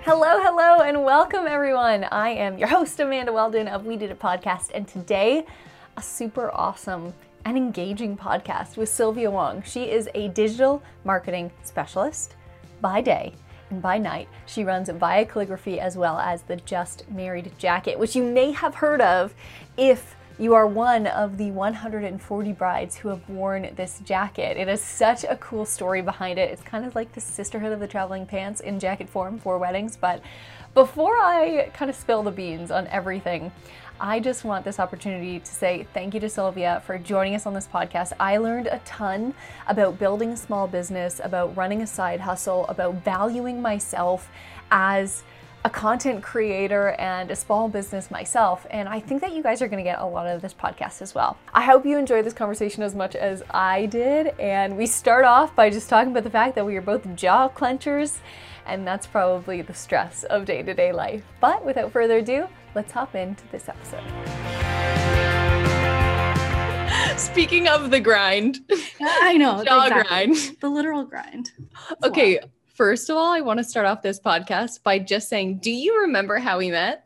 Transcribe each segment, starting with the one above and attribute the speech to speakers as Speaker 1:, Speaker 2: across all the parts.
Speaker 1: Hello, and welcome everyone. I am your host, Amanda Weldon of We Did It Podcast, and today, a super awesome and engaging podcast with Sylvia Wong. She is a digital marketing specialist by day, and by night, she runs Via Calligraphy as well as the Just Married Jacket, which you may have heard of if you are one of the 140 brides who have worn this jacket. It has such a cool story behind it. It's kind of like the sisterhood of the traveling pants in jacket form for weddings. But before I kind of spill the beans on everything, I just want this opportunity to say thank you to Sylvia for joining us on this podcast. I learned a ton about building a small business, about running a side hustle, about valuing myself as a content creator and a small business myself, and I think that you guys are going to get a lot of this podcast as well. I hope you enjoyed this conversation as much as I did, and we start off by just talking about the fact that we are both jaw clenchers, and that's probably the stress of day-to-day life. But without further ado, let's hop into this episode. Speaking of the grind.
Speaker 2: I know.
Speaker 1: Jaw
Speaker 2: exactly.
Speaker 1: grind.
Speaker 2: The literal grind. It's
Speaker 1: okay.
Speaker 2: wild.
Speaker 1: First of all, I want to start off this podcast by just saying, do you remember how we met?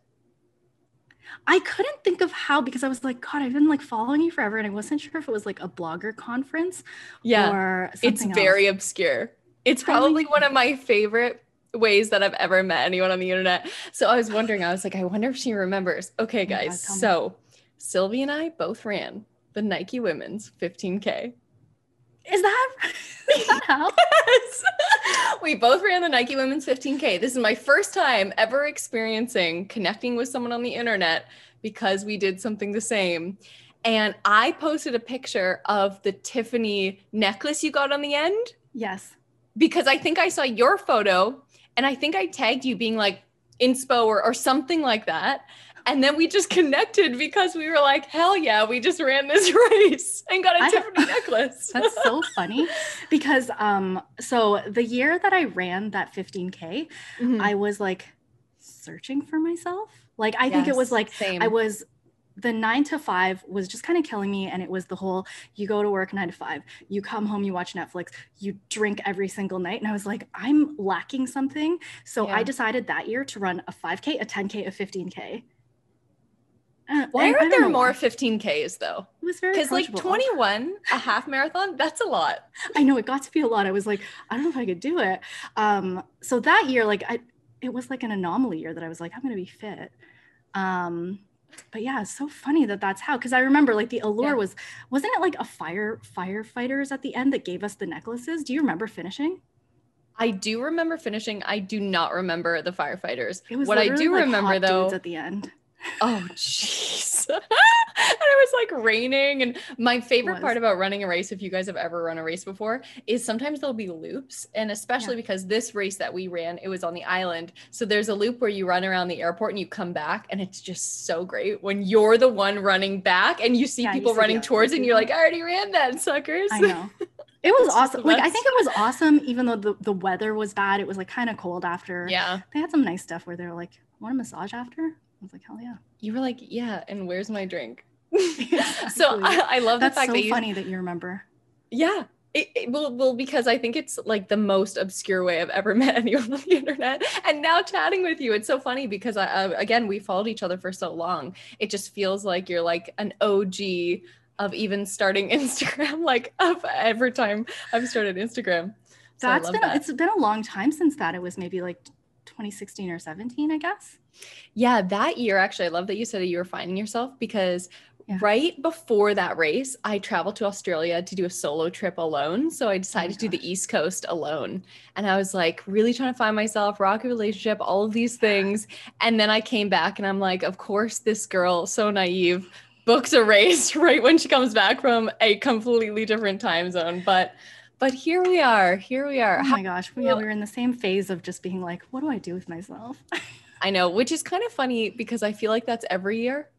Speaker 2: I couldn't think of how, because I was like, God, I've been like following you forever, and I wasn't sure if it was like a blogger conference or something
Speaker 1: it's very obscure. It's probably one of my favorite ways that I've ever met anyone on the internet. So I was wondering, I wonder if she remembers. Okay, guys. So Sylvie and I both ran the Nike Women's 15K.
Speaker 2: Is that how?
Speaker 1: Yes. We both ran the Nike Women's 15K. This is my first time ever experiencing connecting with someone on the internet because we did something the same. And I posted a picture of the Tiffany necklace you got on the end.
Speaker 2: Yes.
Speaker 1: Because I think I saw your photo and I think I tagged you being like inspo or something like that. And then we just connected because we were like, hell yeah, we just ran this race and got a Tiffany necklace.
Speaker 2: That's so funny because so the year that I ran that 15K, I was like searching for myself. Like I think it was like
Speaker 1: same.
Speaker 2: The 9 to 5 was just kind of killing me. And it was the whole, you go to work 9 to 5, you come home, you watch Netflix, you drink every single night. And I was like, I'm lacking something. So I decided that year to run a 5K, a 10K, a 15K.
Speaker 1: Why aren't there more 15Ks though?
Speaker 2: It was very
Speaker 1: because like 21, a half marathon, that's a lot.
Speaker 2: I know, it got to be a lot. I was like, I don't know if I could do it. So that year, like it was like an anomaly year that I was like, I'm going to be fit. But yeah, it's so funny that that's how, because I remember like the allure wasn't it like a firefighters at the end that gave us the necklaces? Do you remember finishing?
Speaker 1: I do remember finishing. I do not remember the firefighters.
Speaker 2: It was
Speaker 1: what I do
Speaker 2: like
Speaker 1: remember
Speaker 2: hot
Speaker 1: though
Speaker 2: dudes at the end.
Speaker 1: Oh, jeez. And it was like raining. And my favorite part about running a race, if you guys have ever run a race before, is sometimes there'll be loops. And especially because this race that we ran, it was on the island. So there's a loop where you run around the airport and you come back. And it's just so great when you're the one running back and you see people running towards it and you're like, I already ran that, suckers.
Speaker 2: I know. It was awesome. Like, I think it was awesome, even though the weather was bad. It was like kind of cold after.
Speaker 1: Yeah.
Speaker 2: They had some nice stuff where they were like, want a massage after? I was like, hell yeah.
Speaker 1: You were like, yeah, and where's my drink? So I love the fact that
Speaker 2: so funny that you remember.
Speaker 1: Yeah. Well, because I think it's like the most obscure way I've ever met anyone on the internet. And now chatting with you, it's so funny because again, we followed each other for so long. It just feels like you're like an OG of even starting Instagram, like of every time I've started Instagram. So
Speaker 2: it's been a long time since that. It was maybe like 2016 or 17, I guess.
Speaker 1: Yeah, that year, actually, I love that you said that you were finding yourself because right before that race, I traveled to Australia to do a solo trip alone. So I decided to do the East Coast alone. And I was like really trying to find myself, rock a relationship, all of these things. And then I came back and I'm like, of course, this girl, so naive, books a race right when she comes back from a completely different time zone. But here we are. Oh
Speaker 2: my gosh. We were in the same phase of just being like, what do I do with myself?
Speaker 1: I know, which is kind of funny because I feel like that's every year.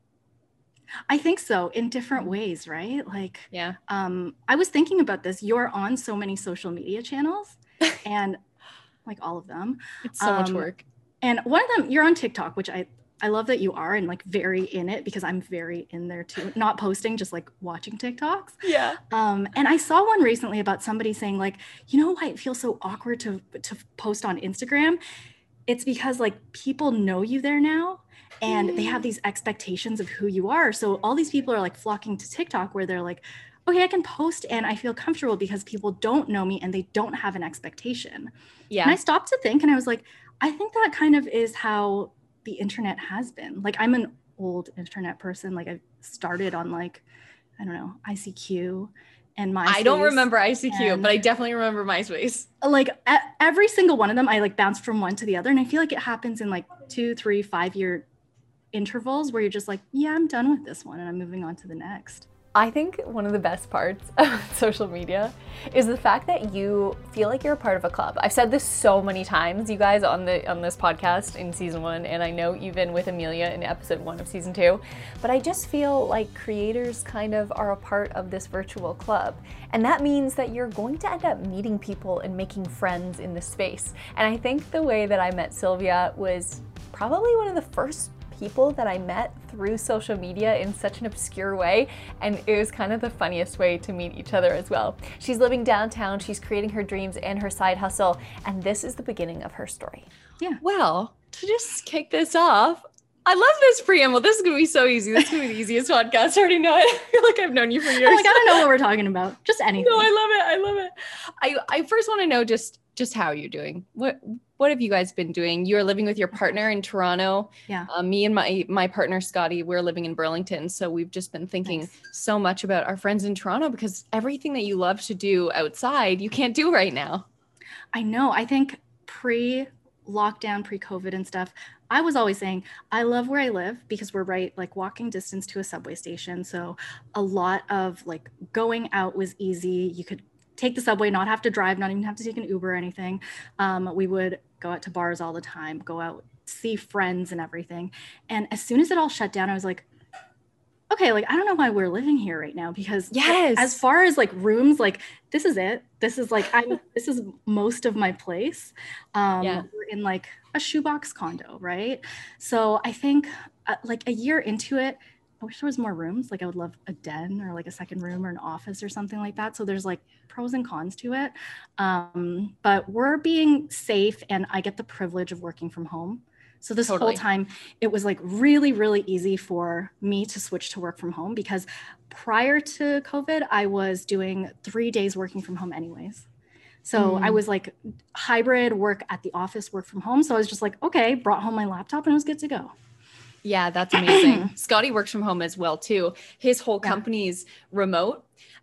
Speaker 2: I think so, in different ways, right? Like,
Speaker 1: yeah.
Speaker 2: I was thinking about this. You're on so many social media channels and like all of them.
Speaker 1: It's so much work.
Speaker 2: And one of them, you're on TikTok, which I love that you are and like very in it because I'm very in there too. Not posting, just like watching TikToks.
Speaker 1: Yeah.
Speaker 2: And I saw one recently about somebody saying like, you know why it feels so awkward to post on Instagram? it's because like people know you there now and they have these expectations of who you are. So all these people are like flocking to TikTok where they're like, okay, I can post and I feel comfortable because people don't know me and they don't have an expectation.
Speaker 1: Yeah.
Speaker 2: And I stopped to think and I was like, I think that kind of is how the internet has been. Like I'm an old internet person. Like I started on like, I don't know, ICQ and MySpace.
Speaker 1: I don't remember ICQ, but I definitely remember MySpace.
Speaker 2: Like every single one of them, I like bounced from one to the other. And I feel like it happens in like 2, 3, 5 year intervals where you're just like, yeah, I'm done with this one and I'm moving on to the next.
Speaker 1: I think one of the best parts of social media is the fact that you feel like you're a part of a club. I've said this so many times, you guys, on this podcast in season 1, and I know even with Amelia in episode 1 of season 2, but I just feel like creators kind of are a part of this virtual club. And that means that you're going to end up meeting people and making friends in this space. And I think the way that I met Sylvia was probably one of the first people that I met through social media in such an obscure way, and it was kind of the funniest way to meet each other as well. She's living downtown, she's creating her dreams and her side hustle, and this is the beginning of her story.
Speaker 2: Yeah.
Speaker 1: Well, to just kick this off, I love this preamble. This is gonna be so easy. This is gonna be the easiest podcast. I already know it. I feel like I've known you for years.
Speaker 2: I'm like, I don't know what we're talking about. Just anything.
Speaker 1: No, I love it. I love it. I first want to know just how you're doing. What have you guys been doing? You're living with your partner in Toronto.
Speaker 2: Yeah.
Speaker 1: Me and my partner, Scotty, we're living in Burlington. So we've just been thinking so much about our friends in Toronto because everything that you love to do outside, you can't do right now.
Speaker 2: I know. I think pre-lockdown, pre-COVID and stuff, I was always saying, I love where I live because we're right, like walking distance to a subway station. So a lot of like going out was easy. You could take the subway, not have to drive, not even have to take an Uber or anything. We would go out to bars all the time, go out, see friends and everything. And as soon as it all shut down, I was like, okay, like, I don't know why we're living here right now because as far as like rooms, like this is it. This is like, this is most of my place. We're in like a shoebox condo, right? So I think like a year into it, I wish there was more rooms. Like I would love a den or like a second room or an office or something like that. So there's like pros and cons to it. But we're being safe and I get the privilege of working from home. So this whole time it was like really, really easy for me to switch to work from home because prior to COVID, I was doing 3 days working from home anyways. So I was like hybrid work at the office, work from home. So I was just like, okay, brought home my laptop and it was good to go.
Speaker 1: Yeah, that's amazing. Scotty works from home as well too. His whole company's remote.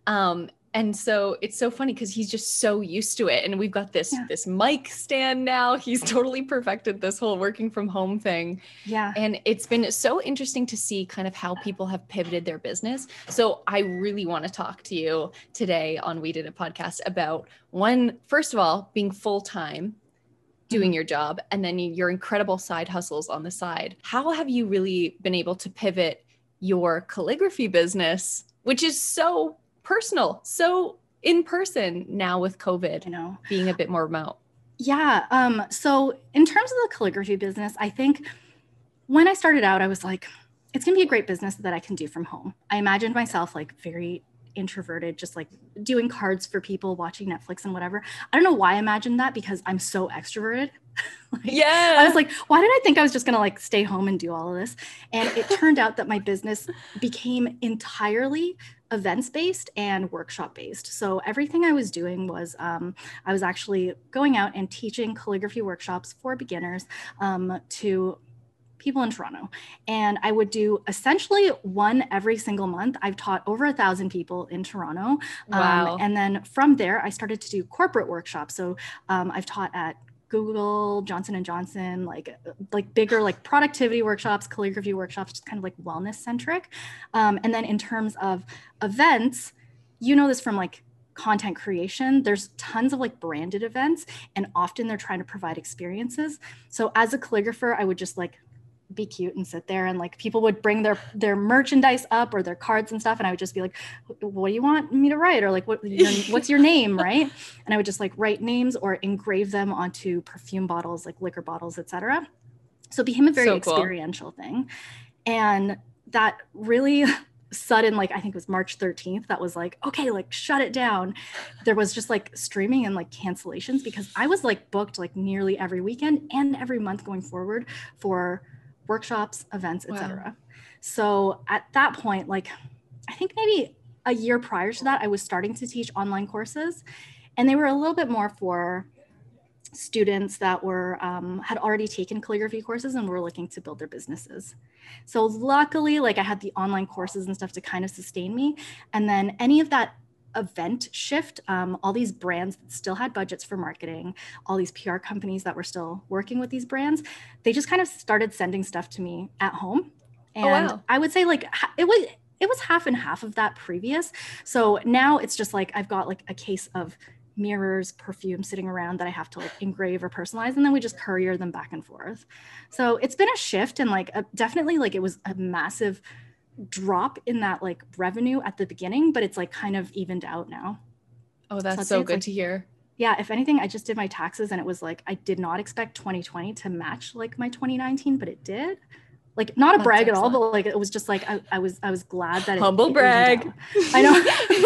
Speaker 1: And so it's so funny because he's just so used to it. And we've got this mic stand now. He's totally perfected this whole working from home thing.
Speaker 2: Yeah.
Speaker 1: And it's been so interesting to see kind of how people have pivoted their business. So I really want to talk to you today on We Did a Podcast about first of all, being full-time, doing your job, and then your incredible side hustles on the side. How have you really been able to pivot your calligraphy business, which is so personal, so in person now with COVID, being a bit more remote?
Speaker 2: Yeah. So in terms of the calligraphy business, I think when I started out, I was like, it's going to be a great business that I can do from home. I imagined myself like very introverted, just like doing cards for people, watching Netflix and whatever. I don't know why I imagined that because I'm so extroverted. I was like, why did I think I was just going to like stay home and do all of this? And it turned out that my business became entirely events-based and workshop-based. So everything I was doing was I was actually going out and teaching calligraphy workshops for beginners to people in Toronto. And I would do essentially one every single month. I've taught over 1,000 people in Toronto.
Speaker 1: Wow.
Speaker 2: And then from there, I started to do corporate workshops. So I've taught at Google, Johnson & Johnson, like bigger like productivity workshops, calligraphy workshops, just kind of like wellness centric. And then in terms of events, this from like content creation, there's tons of like branded events and often they're trying to provide experiences. So as a calligrapher, I would just like be cute and sit there and like people would bring their merchandise up or their cards and stuff and I would just be like, what do you want me to write, or like what's your name, right? And I would just like write names or engrave them onto perfume bottles, like liquor bottles, etc. So it became a very experiential thing, and that really sudden, like, I think it was March 13th, that was like, okay, like shut it down. There was just like streaming and like cancellations because I was like booked like nearly every weekend and every month going forward for workshops, events, etc. So at that point, like, I think maybe a year prior to that, I was starting to teach online courses, and they were a little bit more for students that were had already taken calligraphy courses and were looking to build their businesses. So luckily, like, I had the online courses and stuff to kind of sustain me. And then any of that event shift, all these brands that still had budgets for marketing, all these PR companies that were still working with these brands, they just kind of started sending stuff to me at home. And I would say like it was half and half of that previous. So now it's just like I've got like a case of mirrors, perfume sitting around that I have to like engrave or personalize, and then we just courier them back and forth. So it's been a shift, and like definitely like it was a massive drop in that like revenue at the beginning, but it's like kind of evened out now.
Speaker 3: Oh, that's so good to hear.
Speaker 2: Yeah, if anything, I just did my taxes and it was like I did not expect 2020 to match like my 2019, but it did. Like, not a brag at all, but like it was just like I was glad that
Speaker 3: humble brag.
Speaker 2: I know.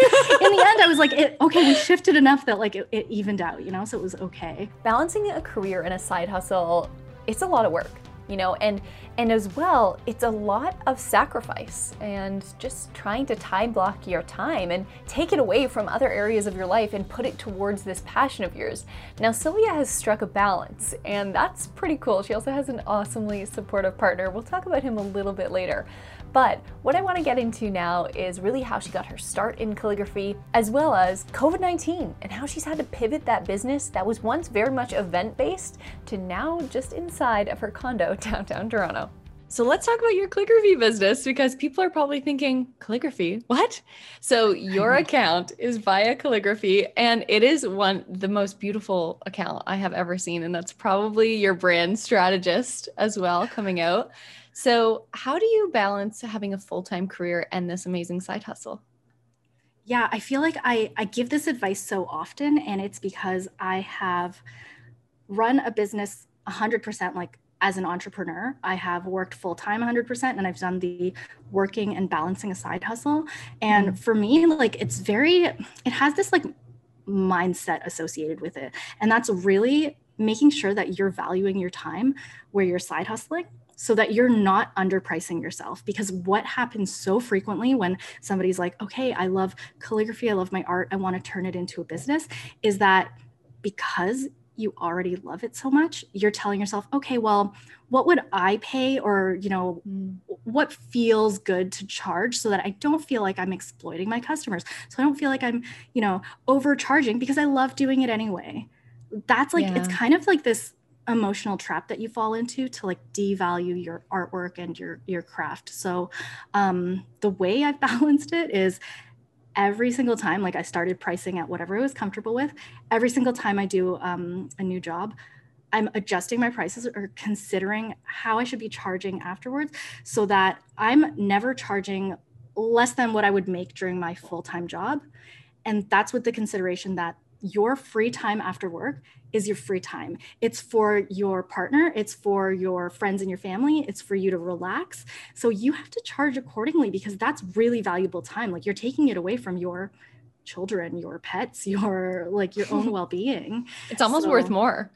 Speaker 2: In the end, I was like, okay, we shifted enough that like it evened out, you know, so it was okay.
Speaker 1: Balancing a career and a side hustle, it's a lot of work, you know, and as well, it's a lot of sacrifice and just trying to time block your time and take it away from other areas of your life and put it towards this passion of yours. Now, Sylvia has struck a balance, and that's pretty cool. She also has an awesomely supportive partner. We'll talk about him a little bit later. But what I want to get into now is really how she got her start in calligraphy, as well as COVID-19 and how she's had to pivot that business that was once very much event-based to now just inside of her condo downtown Toronto.
Speaker 3: So let's talk about your calligraphy business, because people are probably thinking, calligraphy, what? So your account is Via Calligraphy, and it is the most beautiful account I have ever seen. And that's probably your brand strategist as well coming out. So how do you balance having a full-time career and this amazing side hustle?
Speaker 2: Yeah, I feel like I give this advice so often, and it's because I have run a business 100% like as an entrepreneur. I have worked full-time 100%, and I've done the working and balancing a side hustle. And for me, like it has this like mindset associated with it. And that's really making sure that you're valuing your time where you're side hustling, so that you're not underpricing yourself. Because what happens so frequently when somebody's like, okay, I love calligraphy, I love my art, I want to turn it into a business, is that because you already love it so much, you're telling yourself, okay, well, what would I pay, or, you know, what feels good to charge so that I don't feel like I'm exploiting my customers. So I don't feel like I'm, you know, overcharging because I love doing it anyway. That's like, it's kind of like this emotional trap that you fall into to like devalue your artwork and your craft. So the way I've balanced it is every single time, like I started pricing at whatever I was comfortable with. Every single time I do a new job, I'm adjusting my prices or considering how I should be charging afterwards, so that I'm never charging less than what I would make during my full-time job. And that's with the consideration that your free time after work is your free time. It's for your partner, it's for your friends and your family, it's for you to relax. So you have to charge accordingly, because that's really valuable time. Like, you're taking it away from your children, your pets, your own well-being.
Speaker 3: It's almost worth more.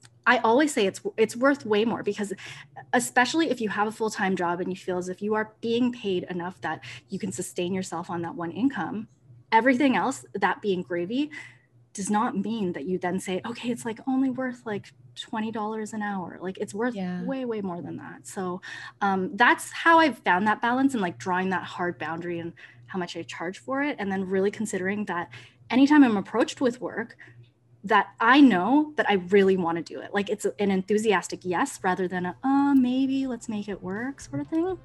Speaker 2: I always say it's worth way more, because especially if you have a full-time job and you feel as if you are being paid enough that you can sustain yourself on that one income, everything else, that being gravy, does not mean that you then say, okay, it's like only worth like $20 an hour. Like, it's worth way, way more than that. So that's how I've found that balance, and like drawing that hard boundary and how much I charge for it. And then really considering that anytime I'm approached with work, that I know that I really want to do it. Like, it's an enthusiastic yes, rather than maybe let's make it work sort of thing.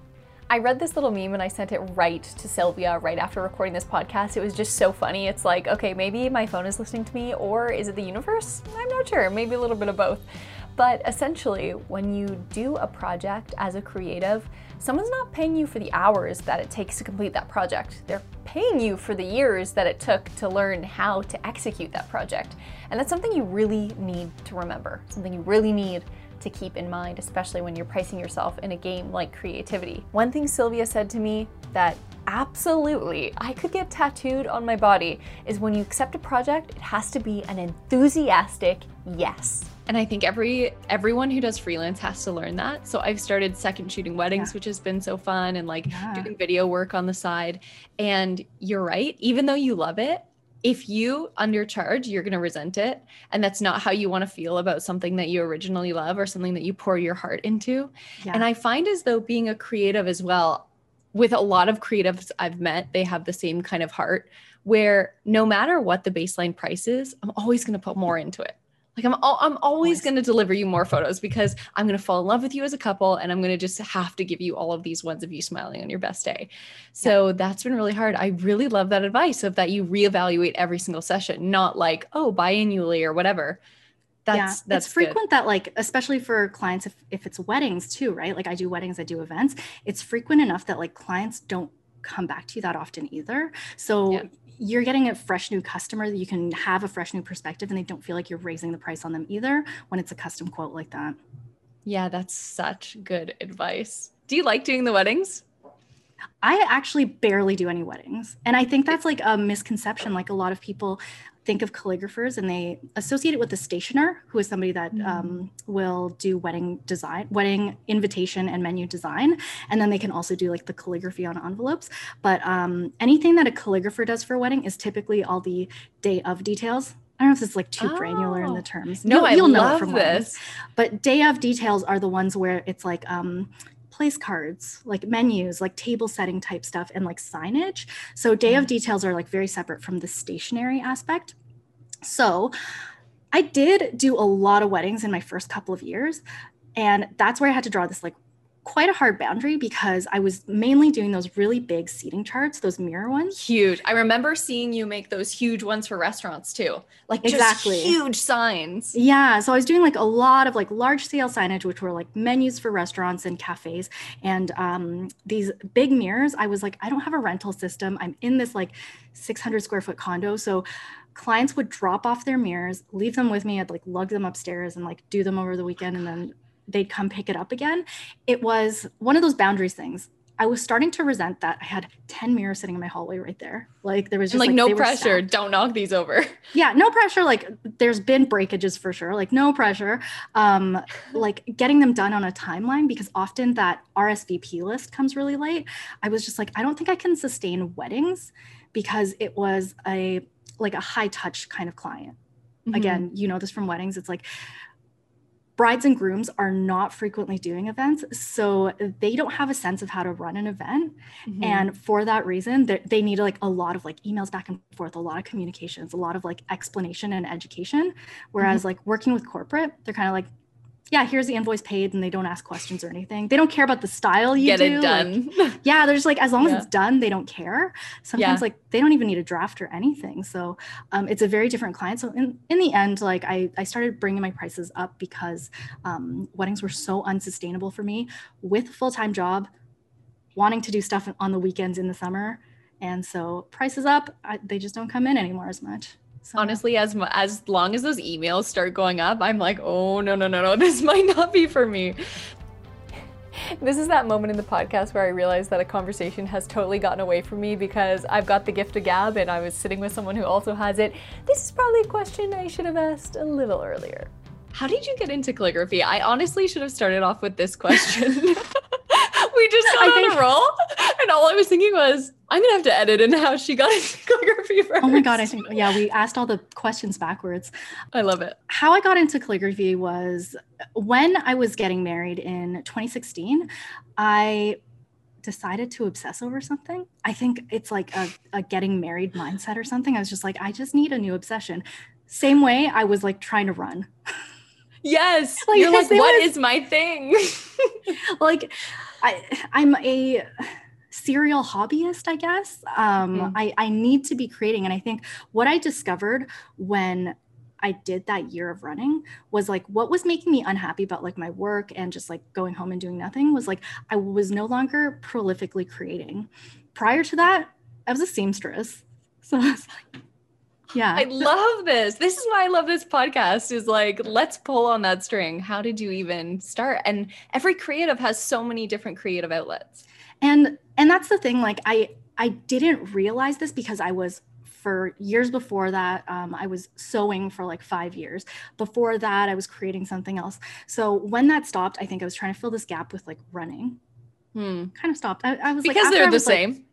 Speaker 1: I read this little meme and I sent it right to Sylvia right after recording this podcast. It was just so funny. It's like, okay, maybe my phone is listening to me, or is it the universe? I'm not sure, maybe a little bit of both. But essentially, when you do a project as a creative, someone's not paying you for the hours that it takes to complete that project. They're paying you for the years that it took to learn how to execute that project. And that's something you really need to remember, something you really need to keep in mind, especially when you're pricing yourself in a game like creativity. One thing Sylvia said to me that absolutely, I could get tattooed on my body, is when you accept a project, it has to be an enthusiastic yes.
Speaker 3: And I think everyone who does freelance has to learn that. So I've started second shooting weddings, which has been so fun, and like doing video work on the side. And you're right, even though you love it, if you undercharge, you're going to resent it. And that's not how you want to feel about something that you originally love or something that you pour your heart into. Yeah. And I find as though being a creative as well, with a lot of creatives I've met, they have the same kind of heart where no matter what the baseline price is, I'm always going to put more into it. Like I'm always going to deliver you more photos because I'm going to fall in love with you as a couple, and I'm going to just have to give you all of these ones of you smiling on your best day. So that's been really hard. I really love that advice of that you reevaluate every single session, not like, oh, biannually or whatever. That's
Speaker 2: frequent that, like, especially for clients, if it's weddings too, right? Like I do weddings, I do events. It's frequent enough that like clients don't come back to you that often either. So you're getting a fresh new customer that you can have a fresh new perspective, and they don't feel like you're raising the price on them either when it's a custom quote like that.
Speaker 3: Yeah, that's such good advice. Do you like doing the weddings?
Speaker 2: I actually barely do any weddings. And I think that's like a misconception. Like a lot of people think of calligraphers and they associate it with the stationer, who is somebody that will do wedding design, wedding invitation and menu design. And then they can also do like the calligraphy on envelopes. But anything that a calligrapher does for a wedding is typically all the day of details. I don't know if this is like too granular in the terms.
Speaker 3: No,
Speaker 2: you'll know
Speaker 3: love
Speaker 2: it from
Speaker 3: this.
Speaker 2: Weddings. But day of details are the ones where it's like place cards, like menus, like table setting type stuff, and like signage. So day of details are like very separate from the stationery aspect. So I did do a lot of weddings in my first couple of years. And that's where I had to draw this like quite a hard boundary, because I was mainly doing those really big seating charts, those mirror ones.
Speaker 3: Huge. I remember seeing you make those huge ones for restaurants too. Like just huge signs.
Speaker 2: Yeah. So I was doing like a lot of like large scale signage, which were like menus for restaurants and cafes. And these big mirrors, I was like, I don't have a rental system. I'm in this like 600 square foot condo. So clients would drop off their mirrors, leave them with me. I'd like lug them upstairs and like do them over the weekend, and then they'd come pick it up again. It was one of those boundaries things. I was starting to resent that I had 10 mirrors sitting in my hallway right there. Like there was just
Speaker 3: like no pressure. Don't knock these over.
Speaker 2: Yeah, no pressure. Like there's been breakages for sure. Like no pressure. Like getting them done on a timeline, because often that RSVP list comes really late. I was just like, I don't think I can sustain weddings, because it was a high touch kind of client. Mm-hmm. Again, you know this from weddings. It's like brides and grooms are not frequently doing events, so they don't have a sense of how to run an event. Mm-hmm. And for that reason, they need like a lot of like emails back and forth, a lot of communications, a lot of like explanation and education. Whereas like working with corporate, they're kind of like, yeah, here's the invoice paid, and they don't ask questions or anything. They don't care about the style you
Speaker 3: do. Get it done.
Speaker 2: Like, yeah, they're just like, as long as it's done, they don't care. Sometimes like they don't even need a draft or anything. So it's a very different client. So in the end, like I started bringing my prices up, because weddings were so unsustainable for me with a full-time job, wanting to do stuff on the weekends in the summer. And so prices up, they just don't come in anymore as much. So,
Speaker 3: honestly, as long as those emails start going up, I'm like, oh, no, this might not be for me.
Speaker 1: This is that moment in the podcast where I realized that a conversation has totally gotten away from me, because I've got the gift of gab and I was sitting with someone who also has it. This is probably a question I should have asked a little earlier.
Speaker 3: How did you get into calligraphy? I honestly should have started off with this question. We just got on a roll, and all I was thinking was, I'm gonna have to edit in how she got into calligraphy first.
Speaker 2: Oh my God, I think, we asked all the questions backwards.
Speaker 3: I love it.
Speaker 2: How I got into calligraphy was when I was getting married in 2016, I decided to obsess over something. I think it's like a getting married mindset or something. I was just like, I just need a new obsession. Same way I was like trying to run.
Speaker 3: Yes. Like, you're like, what is my thing?
Speaker 2: Like, I'm a serial hobbyist, I guess. I need to be creating. And I think what I discovered when I did that year of running was like, what was making me unhappy about like my work and just like going home and doing nothing was like, I was no longer prolifically creating. Prior to that, I was a seamstress. So I was like, yeah.
Speaker 3: I love this. This is why I love this podcast, is like, let's pull on that string. How did you even start? And every creative has so many different creative outlets.
Speaker 2: And that's the thing, like I I didn't realize this because I was, for years before that, I was sewing for like 5 years. Before that, I was creating something else. So when that stopped, I think I was trying to fill this gap with like running. Kind of stopped. I was
Speaker 3: because
Speaker 2: like,
Speaker 3: they're the same.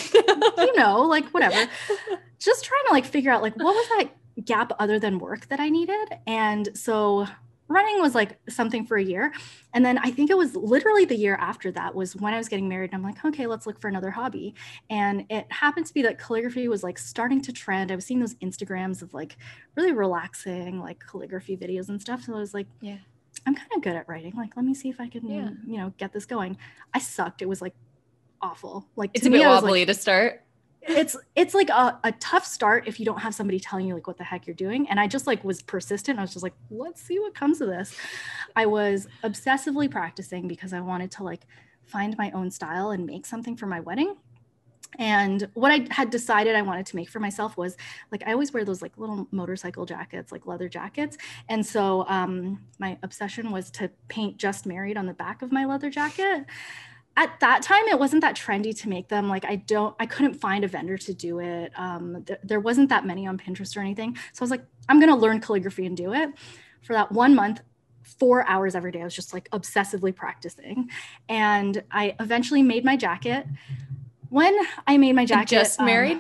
Speaker 2: Like whatever. Just trying to like figure out like what was that gap other than work that I needed. And so running was like something for a year. And then I think it was literally the year after that was when I was getting married. And I'm like, okay, let's look for another hobby. And it happened to be that calligraphy was like starting to trend. I was seeing those Instagrams of like really relaxing like calligraphy videos and stuff. So I was like,
Speaker 3: yeah,
Speaker 2: I'm kind of good at writing. Like, let me see if I can, get this going. I sucked. It was like awful. Like
Speaker 3: it's a bit wobbly to start.
Speaker 2: It's like a tough start if you don't have somebody telling you like what the heck you're doing. And I just like was persistent. I was just like, let's see what comes of this. I was obsessively practicing because I wanted to like find my own style and make something for my wedding. And what I had decided I wanted to make for myself was like, I always wear those like little motorcycle jackets, like leather jackets. And so my obsession was to paint Just Married on the back of my leather jacket. At that time, it wasn't that trendy to make them. Like I couldn't find a vendor to do it. There wasn't that many on Pinterest or anything. So I was like, I'm going to learn calligraphy and do it. For that 1 month, 4 hours every day, I was just like obsessively practicing. And I eventually made my jacket. When I made my jacket,
Speaker 3: the Just Married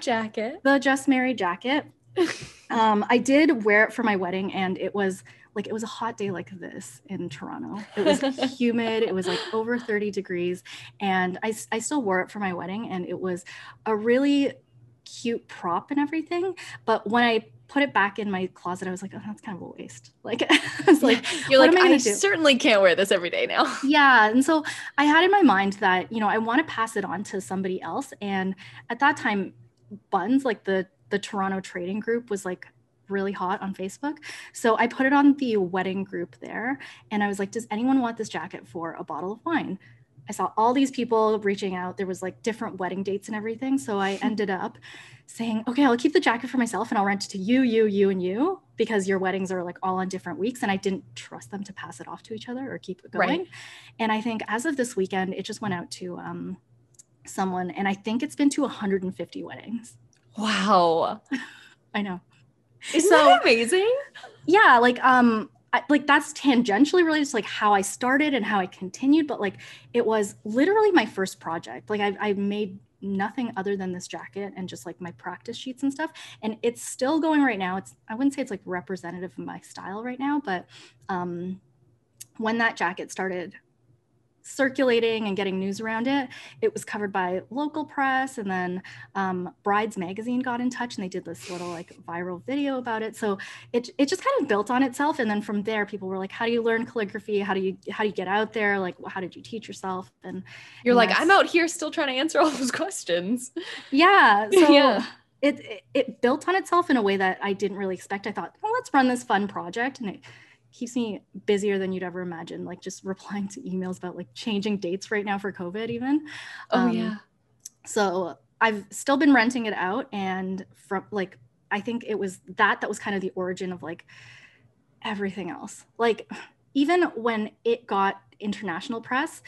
Speaker 3: jacket,
Speaker 2: I did wear it for my wedding, and it was a hot day like this in Toronto. It was humid. It was like over 30 degrees. And I still wore it for my wedding, and it was a really cute prop and everything. But when I put it back in my closet, I was like, oh, that's kind of a waste. Like, I was like,
Speaker 3: you're like, I certainly can't wear this every day now.
Speaker 2: Yeah. And so I had in my mind that, I want to pass it on to somebody else. And at that time, Buns, like the Toronto trading group, was like really hot on Facebook. So I put it on the wedding group there. And I was like, does anyone want this jacket for a bottle of wine? I saw all these people reaching out. There was like different wedding dates and everything. So I ended up saying, okay, I'll keep the jacket for myself and I'll rent it to you, and you, because your weddings are like all on different weeks. And I didn't trust them to pass it off to each other or keep it going. Right. And I think as of this weekend, it just went out to someone, and I think it's been to 150 weddings.
Speaker 3: Wow.
Speaker 2: I know.
Speaker 3: Isn't that amazing?
Speaker 2: Yeah. Like that's tangentially related to like how I started and how I continued, but like it was literally my first project. Like I made nothing other than this jacket and just like my practice sheets and stuff. And it's still going right now. I wouldn't say it's like representative of my style right now, but when that jacket started circulating and getting news around it, it was covered by local press, and then Brides Magazine got in touch and they did this little like viral video about it. So it just kind of built on itself. And then from there, people were like, how do you learn calligraphy? How do you get out there? Like, how did you teach yourself? And
Speaker 3: you're like, I'm out here still trying to answer all those questions.
Speaker 2: Yeah. So yeah. It built on itself in a way that I didn't really expect. I thought, well, let's run this fun project, and it keeps me busier than you'd ever imagine, like just replying to emails about like changing dates right now for COVID even.
Speaker 3: Yeah.
Speaker 2: So I've still been renting it out, and from like, I think it was that was kind of the origin of like everything else. Like even when it got international press,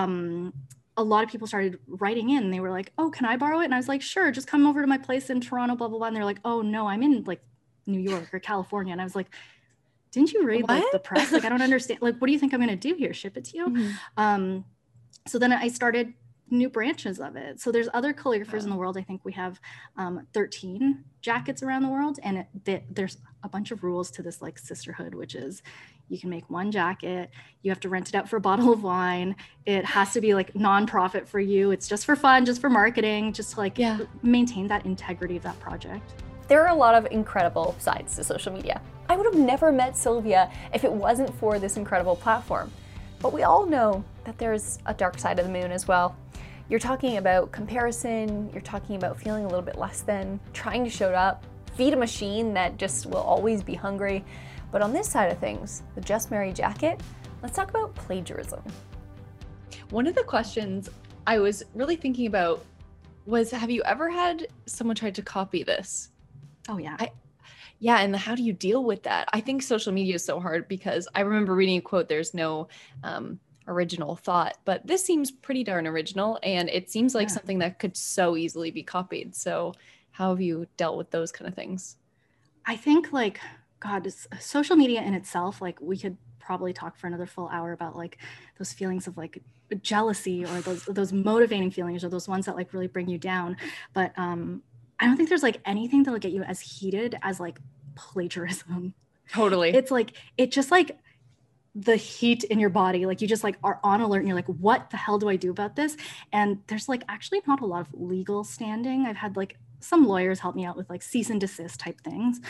Speaker 2: a lot of people started writing in. They were like, oh, can I borrow it? And I was like, sure, just come over to my place in Toronto, blah, blah, blah. And they're like, oh no, I'm in like New York or California. And I was like, didn't you read like the press? Like, I don't understand. Like, what do you think I'm going to do here? Ship it to you? Mm-hmm. So then I started new branches of it. So there's other calligraphers in the world. I think we have 13 jackets around the world. And there's a bunch of rules to this like sisterhood, which is you can make one jacket. You have to rent it out for a bottle of wine. It has to be like nonprofit for you. It's just for fun, just for marketing, just to like maintain that integrity of that project.
Speaker 1: There are a lot of incredible sides to social media. I would have never met Sylvia if it wasn't for this incredible platform. But we all know that there's a dark side of the moon as well. You're talking about comparison, you're talking about feeling a little bit less than, trying to show up, feed a machine that just will always be hungry. But on this side of things, the Just Married jacket, let's talk about plagiarism.
Speaker 3: One of the questions I was really thinking about was, have you ever had someone try to copy this?
Speaker 2: Oh yeah.
Speaker 3: And how do you deal with that? I think social media is so hard because I remember reading a quote, there's no original thought, but this seems pretty darn original, and it seems like something that could so easily be copied. So how have you dealt with those kind of things?
Speaker 2: I think like, God, social media in itself, like we could probably talk for another full hour about like those feelings of like jealousy or those motivating feelings or those ones that like really bring you down. But I don't think there's like anything that'll get you as heated as like plagiarism.
Speaker 3: Totally.
Speaker 2: It's like, it just like the heat in your body, like you just like are on alert and you're like, what the hell do I do about this? And there's like actually not a lot of legal standing. I've had like some lawyers help me out with like cease and desist type things.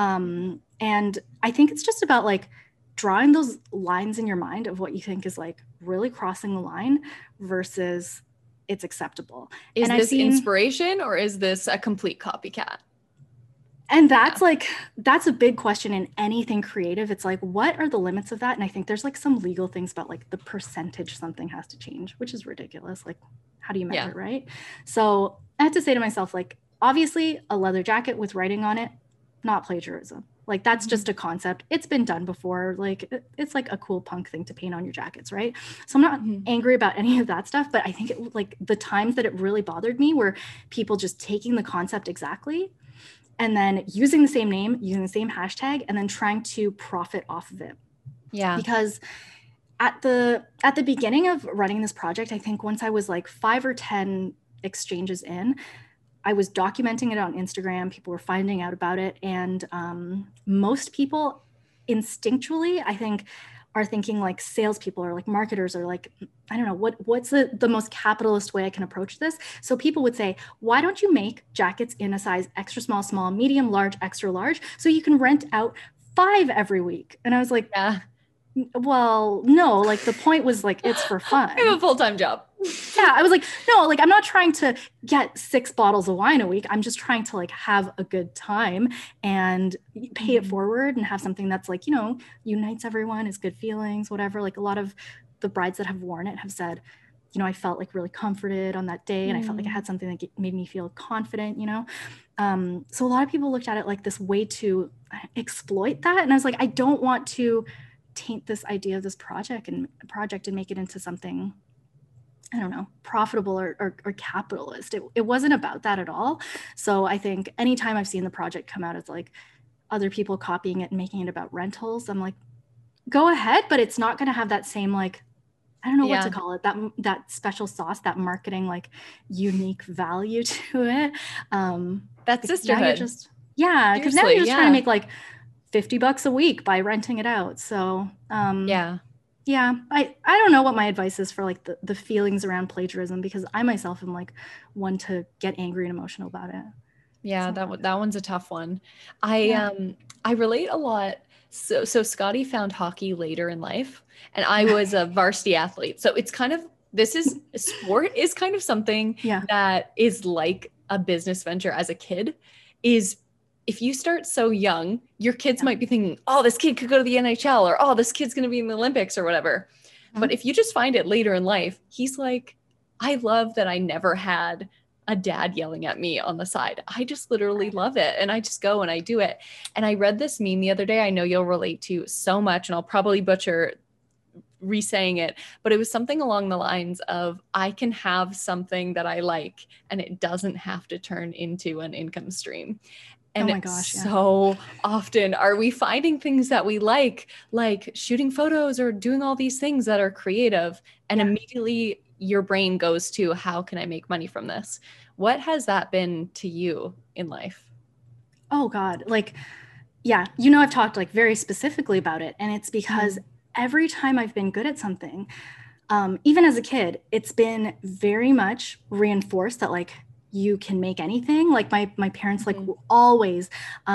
Speaker 2: And I think it's just about like drawing those lines in your mind of what you think is like really crossing the line versus it's acceptable.
Speaker 3: Is this inspiration or is this a complete copycat?
Speaker 2: And that's like, that's a big question in anything creative. It's like, what are the limits of that? And I think there's like some legal things about like the percentage something has to change, which is ridiculous. Like, how do you measure it, right? So I had to say to myself, like, obviously a leather jacket with writing on it, not plagiarism. Like that's just a concept. It's been done before. Like it's like a cool punk thing to paint on your jackets, right? So I'm not angry about any of that stuff, but I think it like the times that it really bothered me were people just taking the concept exactly and then using the same name, using the same hashtag, and then trying to profit off of it.
Speaker 3: Yeah.
Speaker 2: Because at the beginning of running this project, I think once I was like 5 or 10 exchanges in, I was documenting it on Instagram. People were finding out about it. And most people instinctually, I think, are thinking like salespeople or like marketers or like, I don't know, what's the most capitalist way I can approach this? So people would say, why don't you make jackets in a size extra small, small, medium, large, extra large, so you can rent out 5 every week? And I was like, well, no, like the point was like, it's for fun.
Speaker 3: I have a full-time job.
Speaker 2: Yeah, I was like, no, like I'm not trying to get 6 bottles of wine a week. I'm just trying to like have a good time and pay it forward and have something that's like, you know, unites everyone, is good feelings, whatever. Like a lot of the brides that have worn it have said, you know, I felt like really comforted on that day and I felt like I had something that made me feel confident, you know? So a lot of people looked at it like this way to exploit that. And I was like, I don't want to taint this idea of this project and make it into something, I don't know, profitable or capitalist. It wasn't about that at all. So I think anytime I've seen the project come out as like other people copying it and making it about rentals, I'm like, go ahead, but it's not going to have that same, like, I don't know what to call it, that special sauce, that marketing, like unique value to it.
Speaker 3: That's sisterhood.
Speaker 2: Because now you're just trying to make like $50 a week by renting it out. So I don't know what my advice is for like the feelings around plagiarism, because I myself am like one to get angry and emotional about it.
Speaker 3: Yeah, so that one's a tough one. I relate a lot. So Scotty found hockey later in life, and I was a varsity athlete. So it's kind of, sport is kind of something that is like a business venture as a kid. Is if you start so young, your kids might be thinking, oh, this kid could go to the NHL, or, oh, this kid's going to be in the Olympics or whatever. But if you just find it later in life, he's like, I love that I never had a dad yelling at me on the side. I just literally love it. And I just go and I do it. And I read this meme the other day, I know you'll relate to so much, and I'll probably butcher re-saying it, but it was something along the lines of, I can have something that I like and it doesn't have to turn into an income stream. And so often are we finding things that we like shooting photos or doing all these things that are creative, and immediately your brain goes to, how can I make money from this? What has that been to you in life?
Speaker 2: Oh God, like, you know, I've talked like very specifically about it, and it's because every time I've been good at something, even as a kid, it's been very much reinforced that like, you can make anything. Like my parents like always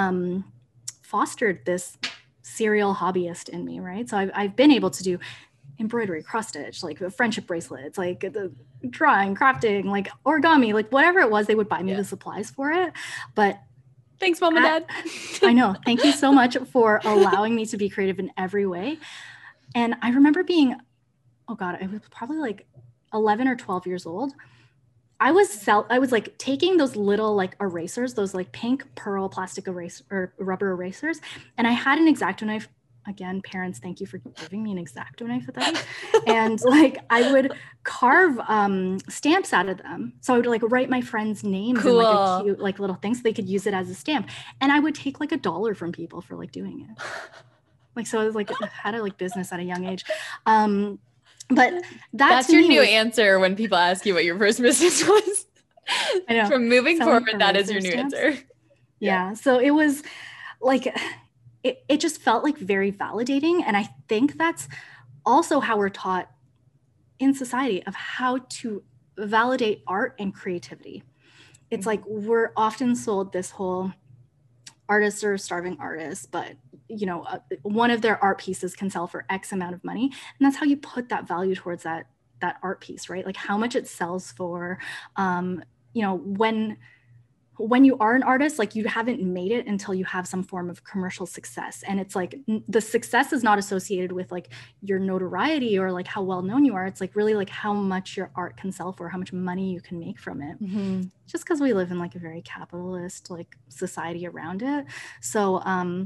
Speaker 2: fostered this serial hobbyist in me, right? So I've been able to do embroidery, cross stitch, like friendship bracelets, like the drawing, crafting, like origami, like whatever it was, they would buy me the supplies for it. But
Speaker 3: thanks, Mom and Dad.
Speaker 2: I know. Thank you so much for allowing me to be creative in every way. And I remember being, oh God, I was probably like 11 or 12 years old. I was like taking those little like erasers, those like pink pearl plastic eraser or rubber erasers. And I had an X-Acto knife again, parents, thank you for giving me an X-Acto knife at that age. And like, I would carve stamps out of them. So I would like write my friends' names in like a cute like little thing so they could use it as a stamp. And I would take like $1 from people for like doing it. Like, so I was like, had a like business at a young age. But
Speaker 3: that's your new answer when people ask you what your first business was.
Speaker 2: I know.
Speaker 3: From moving forward, that is your new answer.
Speaker 2: Yeah. So it was like, it just felt like very validating. And I think that's also how we're taught in society of how to validate art and creativity. It's like we're often sold this whole artists are starving artists, but you know, one of their art pieces can sell for X amount of money. And that's how you put that value towards that art piece, right? Like how much it sells for, you know, when you are an artist, like you haven't made it until you have some form of commercial success. And it's like the success is not associated with like your notoriety or like how well known you are. It's like really like how much your art can sell for, how much money you can make from it.
Speaker 3: Mm-hmm.
Speaker 2: Just because we live in like a very capitalist like society around it. So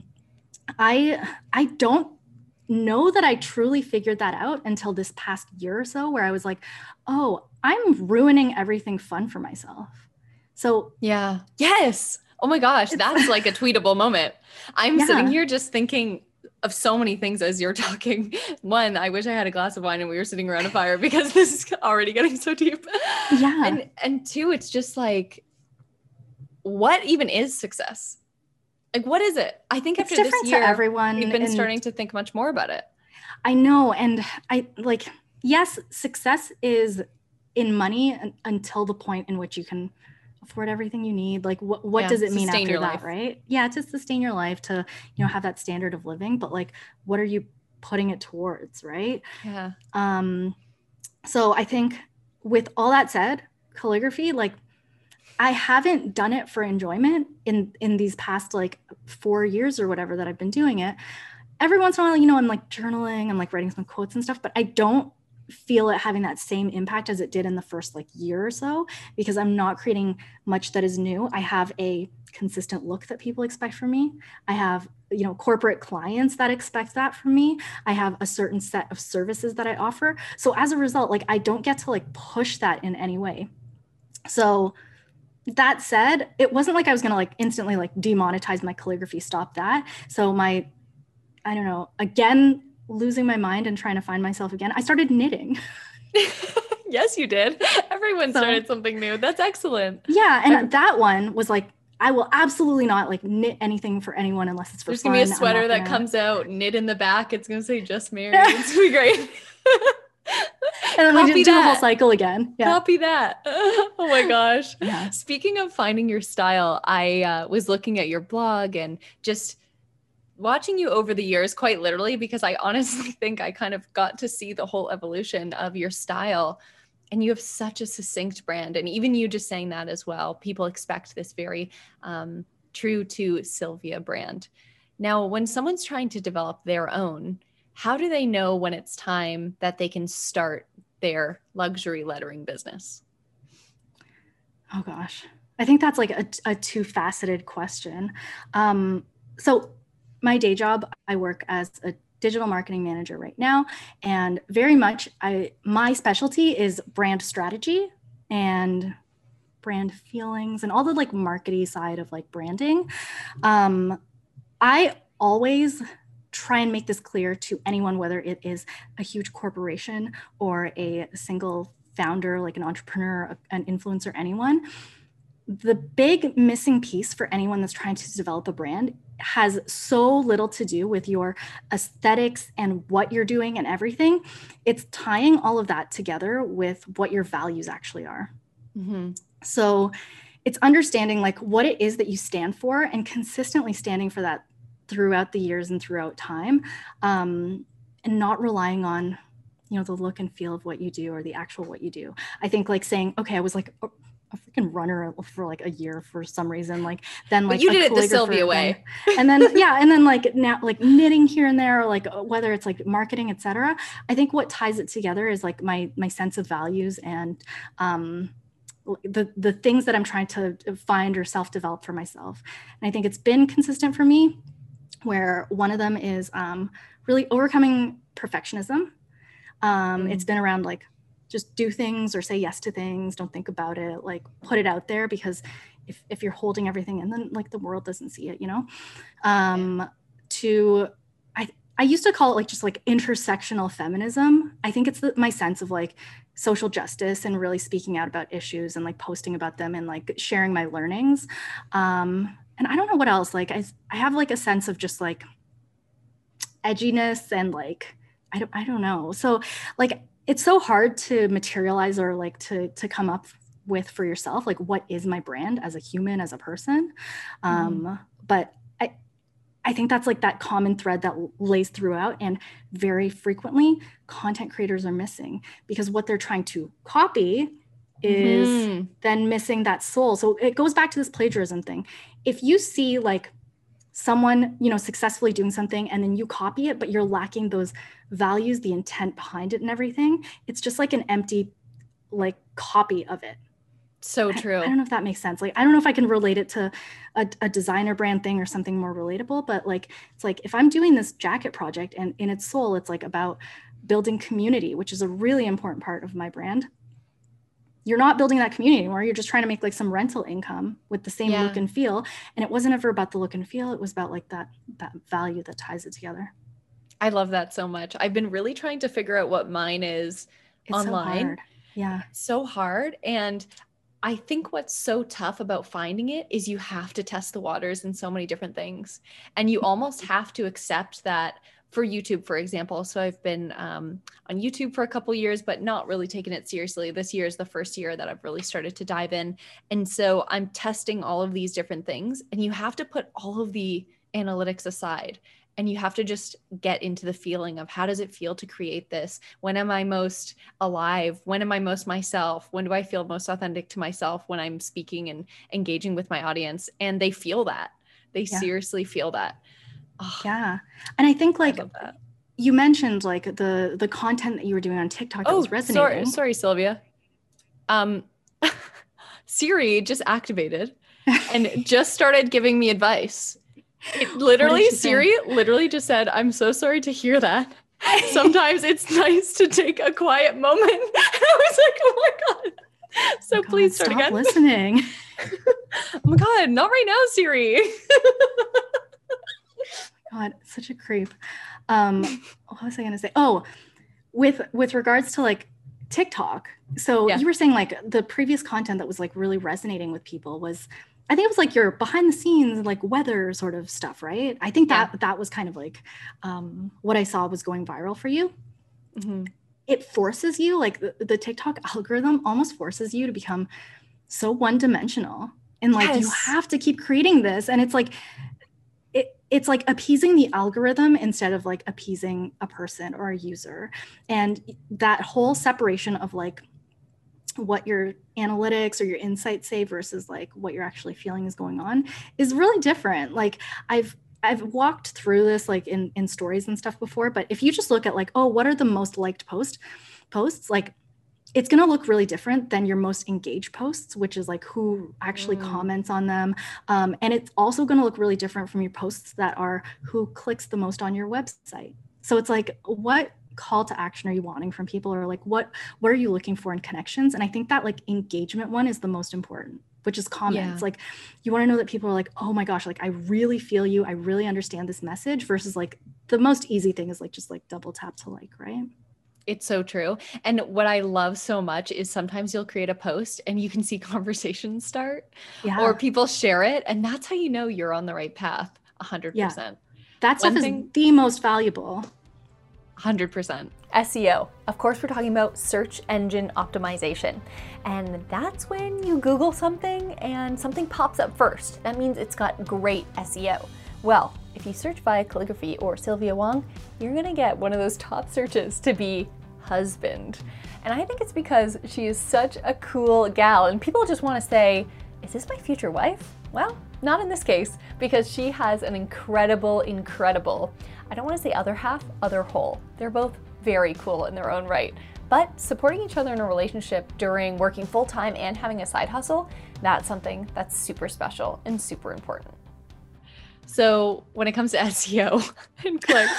Speaker 2: I don't know that I truly figured that out until this past year or so, where I was like, oh, I'm ruining everything fun for myself. So
Speaker 3: yeah. Yes. Oh my gosh. That's like a tweetable moment. I'm sitting here just thinking of so many things as you're talking. One, I wish I had a glass of wine and we were sitting around a fire because this is already getting so deep.
Speaker 2: Yeah.
Speaker 3: And two, it's just like, what even is success? Like, what is it? I think after this year,
Speaker 2: everyone,
Speaker 3: we've been starting to think much more about it.
Speaker 2: I know. And I like, yes, success is in money until the point in which you can afford everything you need. Like what does it mean after that, life. Right? Yeah, to sustain your life, to, you know, have that standard of living, but like, what are you putting it towards, right?
Speaker 3: Yeah.
Speaker 2: So I think with all that said, calligraphy, like I haven't done it for enjoyment in these past like 4 years or whatever that I've been doing it. Every once in a while, you know, I'm like journaling, I'm like writing some quotes and stuff, but I don't feel it having that same impact as it did in the first like year or so, because I'm not creating much that is new. I have a consistent look that people expect from me. I have, you know, corporate clients that expect that from me. I have a certain set of services that I offer. So as a result, like I don't get to like push that in any way. So that said, it wasn't like I was going to like instantly like demonetize my calligraphy, stop that. So I don't know, again, losing my mind and trying to find myself again, I started knitting.
Speaker 3: Yes, you did. Everyone started something new. That's excellent.
Speaker 2: Yeah. And that one was like, I will absolutely not like knit anything for anyone unless it's for
Speaker 3: There's
Speaker 2: fun.
Speaker 3: There's going to be a sweater that comes out, knit in the back. It's going to say just married. It's going to be great.
Speaker 2: And then we do the whole cycle again. Yeah.
Speaker 3: Copy that. Oh my gosh.
Speaker 2: Yeah.
Speaker 3: Speaking of finding your style, I was looking at your blog and just watching you over the years, quite literally, because I honestly think I kind of got to see the whole evolution of your style. And you have such a succinct brand. And even you just saying that as well, people expect this very true to Sylvia brand. Now, when someone's trying to develop their own, how do they know when it's time that they can start their luxury lettering business?
Speaker 2: Oh gosh, I think that's like a two-faceted question. So my day job, I work as a digital marketing manager right now, and very much my specialty is brand strategy and brand feelings and all the like marketing side of like branding. I always try and make this clear to anyone, whether it is a huge corporation or a single founder, like an entrepreneur, an influencer, anyone. The big missing piece for anyone that's trying to develop a brand has so little to do with your aesthetics and what you're doing and everything. It's tying all of that together with what your values actually are. Mm-hmm. So it's understanding like what it is that you stand for and consistently standing for that throughout the years and throughout time, and not relying on, you know, the look and feel of what you do or the actual what you do. I think like saying, okay, I was like a freaking runner for like a year for some reason, like then like
Speaker 3: but you did it the Sylvia way,
Speaker 2: and then yeah, and then like now like knitting here and there, or like whether it's like marketing, etc. I think what ties it together is like my sense of values and the things that I'm trying to find or self-develop for myself. And I think it's been consistent for me, where one of them is really overcoming perfectionism. It's been around like, just do things or say yes to things. Don't think about it. Like put it out there, because if you're holding everything in, then like the world doesn't see it, you know? I used to call it like just like intersectional feminism. I think it's my sense of like social justice and really speaking out about issues and like posting about them and like sharing my learnings. And I don't know what else. Like I have like a sense of just like edginess and like, I don't know. So like, it's so hard to materialize or like to come up with for yourself, like what is my brand as a human, as a person. But I think that's like that common thread that lays throughout, and very frequently content creators are missing, because what they're trying to copy is then missing that soul. So it goes back to this plagiarism thing. If you see like someone, you know, successfully doing something and then you copy it, but you're lacking those values, the intent behind it and everything, it's just like an empty like copy of it.
Speaker 3: So true.
Speaker 2: I don't know if that makes sense. Like, I don't know if I can relate it to a designer brand thing or something more relatable, but like, it's like, if I'm doing this jacket project and in its soul, it's like about building community, which is a really important part of my brand. You're not building that community anymore. You're just trying to make like some rental income with the same look and feel. And it wasn't ever about the look and feel. It was about like that value that ties it together.
Speaker 3: I love that so much. I've been really trying to figure out what mine is online.
Speaker 2: So hard. Yeah.
Speaker 3: So hard. And I think what's so tough about finding it is you have to test the waters in so many different things. And you almost have to accept that for YouTube, for example. So I've been on YouTube for a couple of years, but not really taking it seriously. This year is the first year that I've really started to dive in. And so I'm testing all of these different things, and you have to put all of the analytics aside. And you have to just get into the feeling of, how does it feel to create this? When am I most alive? When am I most myself? When do I feel most authentic to myself when I'm speaking and engaging with my audience? And they feel that. They seriously feel that. Oh,
Speaker 2: yeah. And I think like you mentioned like the content that you were doing on TikTok that was resonating.
Speaker 3: Sorry, Sylvia. Siri just activated and just started giving me advice. Siri literally just said, "I'm so sorry to hear that. Sometimes it's nice to take a quiet moment." And I was like, "Oh my God." So please start again.
Speaker 2: Listening.
Speaker 3: Oh my God, not right now, Siri.
Speaker 2: God, such a creep. What was I going to say? Oh, with regards to like TikTok. So you were saying like the previous content that was like really resonating with people was, I think it was like your behind the scenes, like weather sort of stuff, right? I think that was kind of like what I saw was going viral for you. It forces you, like the TikTok algorithm almost forces you to become so one-dimensional, and like you have to keep creating this. And it's like, it's like appeasing the algorithm instead of like appeasing a person or a user. And that whole separation of like what your analytics or your insights say versus like what you're actually feeling is going on is really different. Like I've walked through this like in stories and stuff before, but if you just look at like, oh, what are the most liked posts, like it's going to look really different than your most engaged posts, which is like who actually comments on them. And it's also going to look really different from your posts that are who clicks the most on your website. So it's like, what call to action are you wanting from people, or like what are you looking for in connections? And I think that like engagement one is the most important, which is comments. Like you want to know that people are like, oh my gosh, like I really feel you, I really understand this message, versus like the most easy thing is like just like double tap to like, right?
Speaker 3: It's so true. And what I love so much is sometimes you'll create a post and you can see conversations start or people share it. And that's how you know you're on the right path. 100%. Yeah.
Speaker 2: That stuff is the most valuable.
Speaker 3: 100%.
Speaker 1: SEO. Of course, we're talking about search engine optimization. And that's when you Google something and something pops up first. That means it's got great SEO. Well, if you search Via Calligraphy or Sylvia Wong, you're gonna get one of those top searches to be husband. And I think it's because she is such a cool gal, and people just wanna say, is this my future wife? Well, not in this case, because she has an incredible, I don't wanna say other half, other whole. They're both very cool in their own right. But supporting each other in a relationship during working full-time and having a side hustle, that's something that's super special and super important.
Speaker 3: So when it comes to SEO and clicks,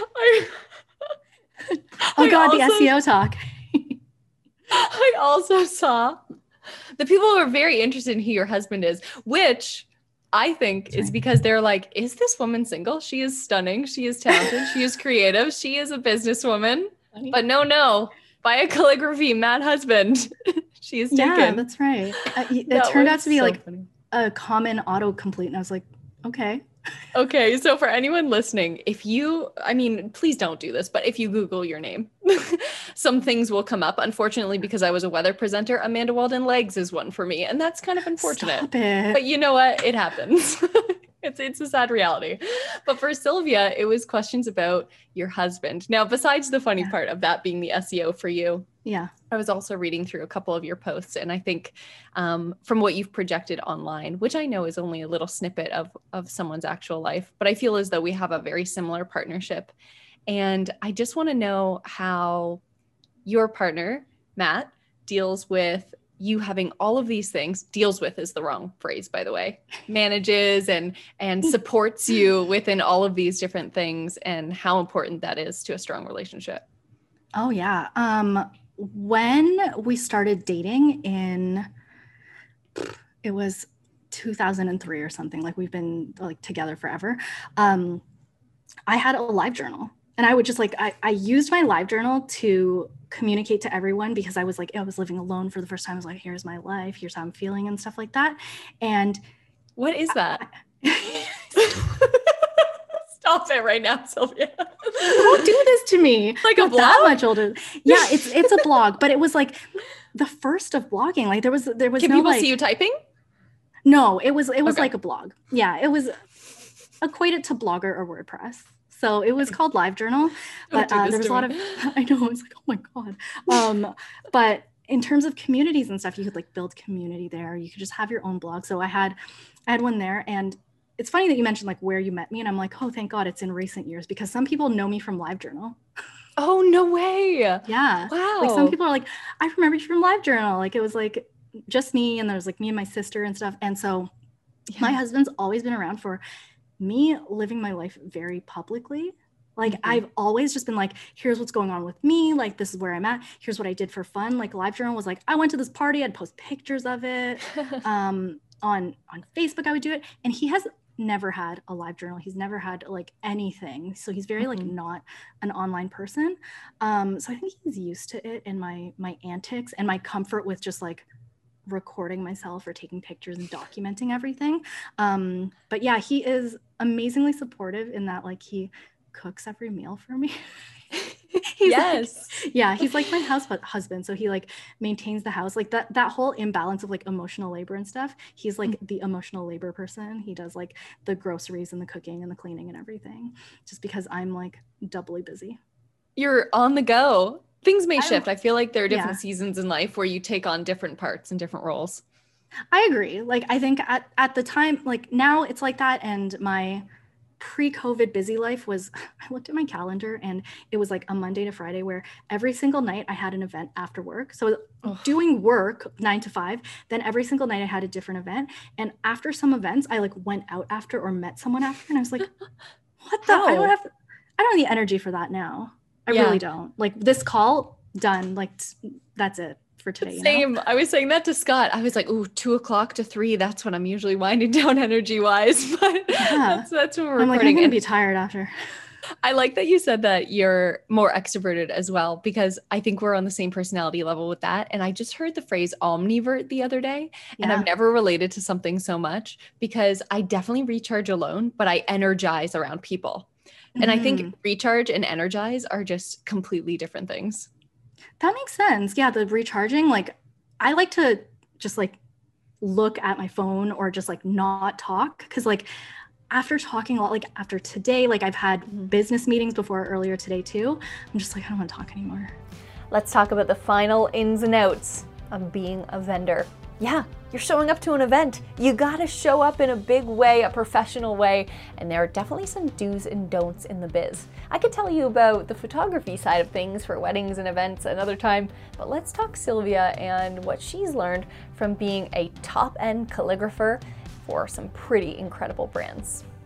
Speaker 2: Oh God, the SEO talk.
Speaker 3: I also saw the people who are very interested in who your husband is, which I think is because they're like, is this woman single? She is stunning. She is talented. She is creative. She is a businesswoman. But no, by a calligraphy mad husband. She is taken.
Speaker 2: Yeah, that's right. It turned out to be like a common autocomplete. And I was like, okay.
Speaker 3: Okay, so for anyone listening, please don't do this, but if you Google your name, some things will come up. Unfortunately, because I was a weather presenter, Amanda Walden Legs is one for me, and that's kind of unfortunate.
Speaker 2: Stop it.
Speaker 3: But you know what? It happens. It's a sad reality. But for Sylvia, it was questions about your husband. Now, besides the funny part of that being the SEO for you,
Speaker 2: yeah,
Speaker 3: I was also reading through a couple of your posts, and I think from what you've projected online, which I know is only a little snippet of someone's actual life, but I feel as though we have a very similar partnership. And I just want to know how your partner, Matt, deals with you having all of these things. Deals with is the wrong phrase, by the way. Manages and supports you within all of these different things, and how important that is to a strong relationship.
Speaker 2: Oh yeah. When we started dating it was 2003 or something, like we've been like together forever. I had a live journal, and I would just like, I used my live journal to communicate to everyone, because I was living alone for the first time. I was like, here's my life, here's how I'm feeling and stuff like that. And
Speaker 3: what is that? Stop it right now, Sylvia.
Speaker 2: Don't do this to me.
Speaker 3: Like a blog?
Speaker 2: That much older. Yeah, it's a blog, but it was like the first of blogging. Like there was
Speaker 3: Can
Speaker 2: no
Speaker 3: people
Speaker 2: like,
Speaker 3: see you typing?
Speaker 2: No, it was
Speaker 3: Okay.
Speaker 2: like a blog. Yeah, it was equated to Blogger or WordPress. So it was called LiveJournal, but there was a lot of, I know, I was like, oh my God. But in terms of communities and stuff, you could like build community there. You could just have your own blog. So I had one there, and it's funny that you mentioned like where you met me, and I'm like, oh, thank God it's in recent years, because some people know me from LiveJournal.
Speaker 3: Oh, no way.
Speaker 2: Yeah.
Speaker 3: Wow.
Speaker 2: Like some people are like, I remember you from LiveJournal. Like it was like just me, and there was like me and my sister and stuff. And so my husband's always been around for me living my life very publicly. Like I've always just been like, here's what's going on with me. Like, this is where I'm at. Here's what I did for fun. Like LiveJournal was like, I went to this party. I'd post pictures of it. On Facebook, I would do it. And he has never had a live journal. He's never had like anything. So he's very like not an online person. So I think he's used to it, and my antics and my comfort with just like recording myself or taking pictures and documenting everything. But yeah, he is amazingly supportive in that, like he cooks every meal for me.
Speaker 3: Yes.
Speaker 2: Like, yeah, he's like my husband. So he like maintains the house, like that whole imbalance of like emotional labor and stuff. He's like the emotional labor person. He does like the groceries and the cooking and the cleaning and everything, just because I'm like doubly busy.
Speaker 3: You're on the go. Things may shift. I feel like there are different seasons in life where you take on different parts and different roles.
Speaker 2: I agree. Like I think at the time, like now it's like that. And my pre-COVID busy life was, I looked at my calendar and it was like a Monday to Friday where every single night I had an event after work. So doing work 9 to 5, then every single night I had a different event. And after some events, I like went out after or met someone after, and I was like, what the, I don't have the energy for that now. I really don't. Like this call done, like that's it for today.
Speaker 3: Same. I was saying that to Scott. I was like, ooh, 2 o'clock to 3. That's when I'm usually winding down energy wise. But that's when we're recording.
Speaker 2: I'm like, I'm going to be tired after.
Speaker 3: I like that you said that you're more extroverted as well, because I think we're on the same personality level with that. And I just heard the phrase omnivert the other day, and I've never related to something so much, because I definitely recharge alone, but I energize around people. And I think recharge and energize are just completely different things.
Speaker 2: That makes sense. Yeah, the recharging, like I like to just like look at my phone or just like not talk, because like after talking a lot, like after today, like I've had business meetings before earlier today too. I'm just like, I don't want to talk anymore.
Speaker 1: Let's talk about the final ins and outs of being a vendor. Yeah, you're showing up to an event. You gotta show up in a big way, a professional way, and there are definitely some do's and don'ts in the biz. I could tell you about the photography side of things for weddings and events another time, but let's talk Sylvia and what she's learned from being a top-end calligrapher for some pretty incredible brands.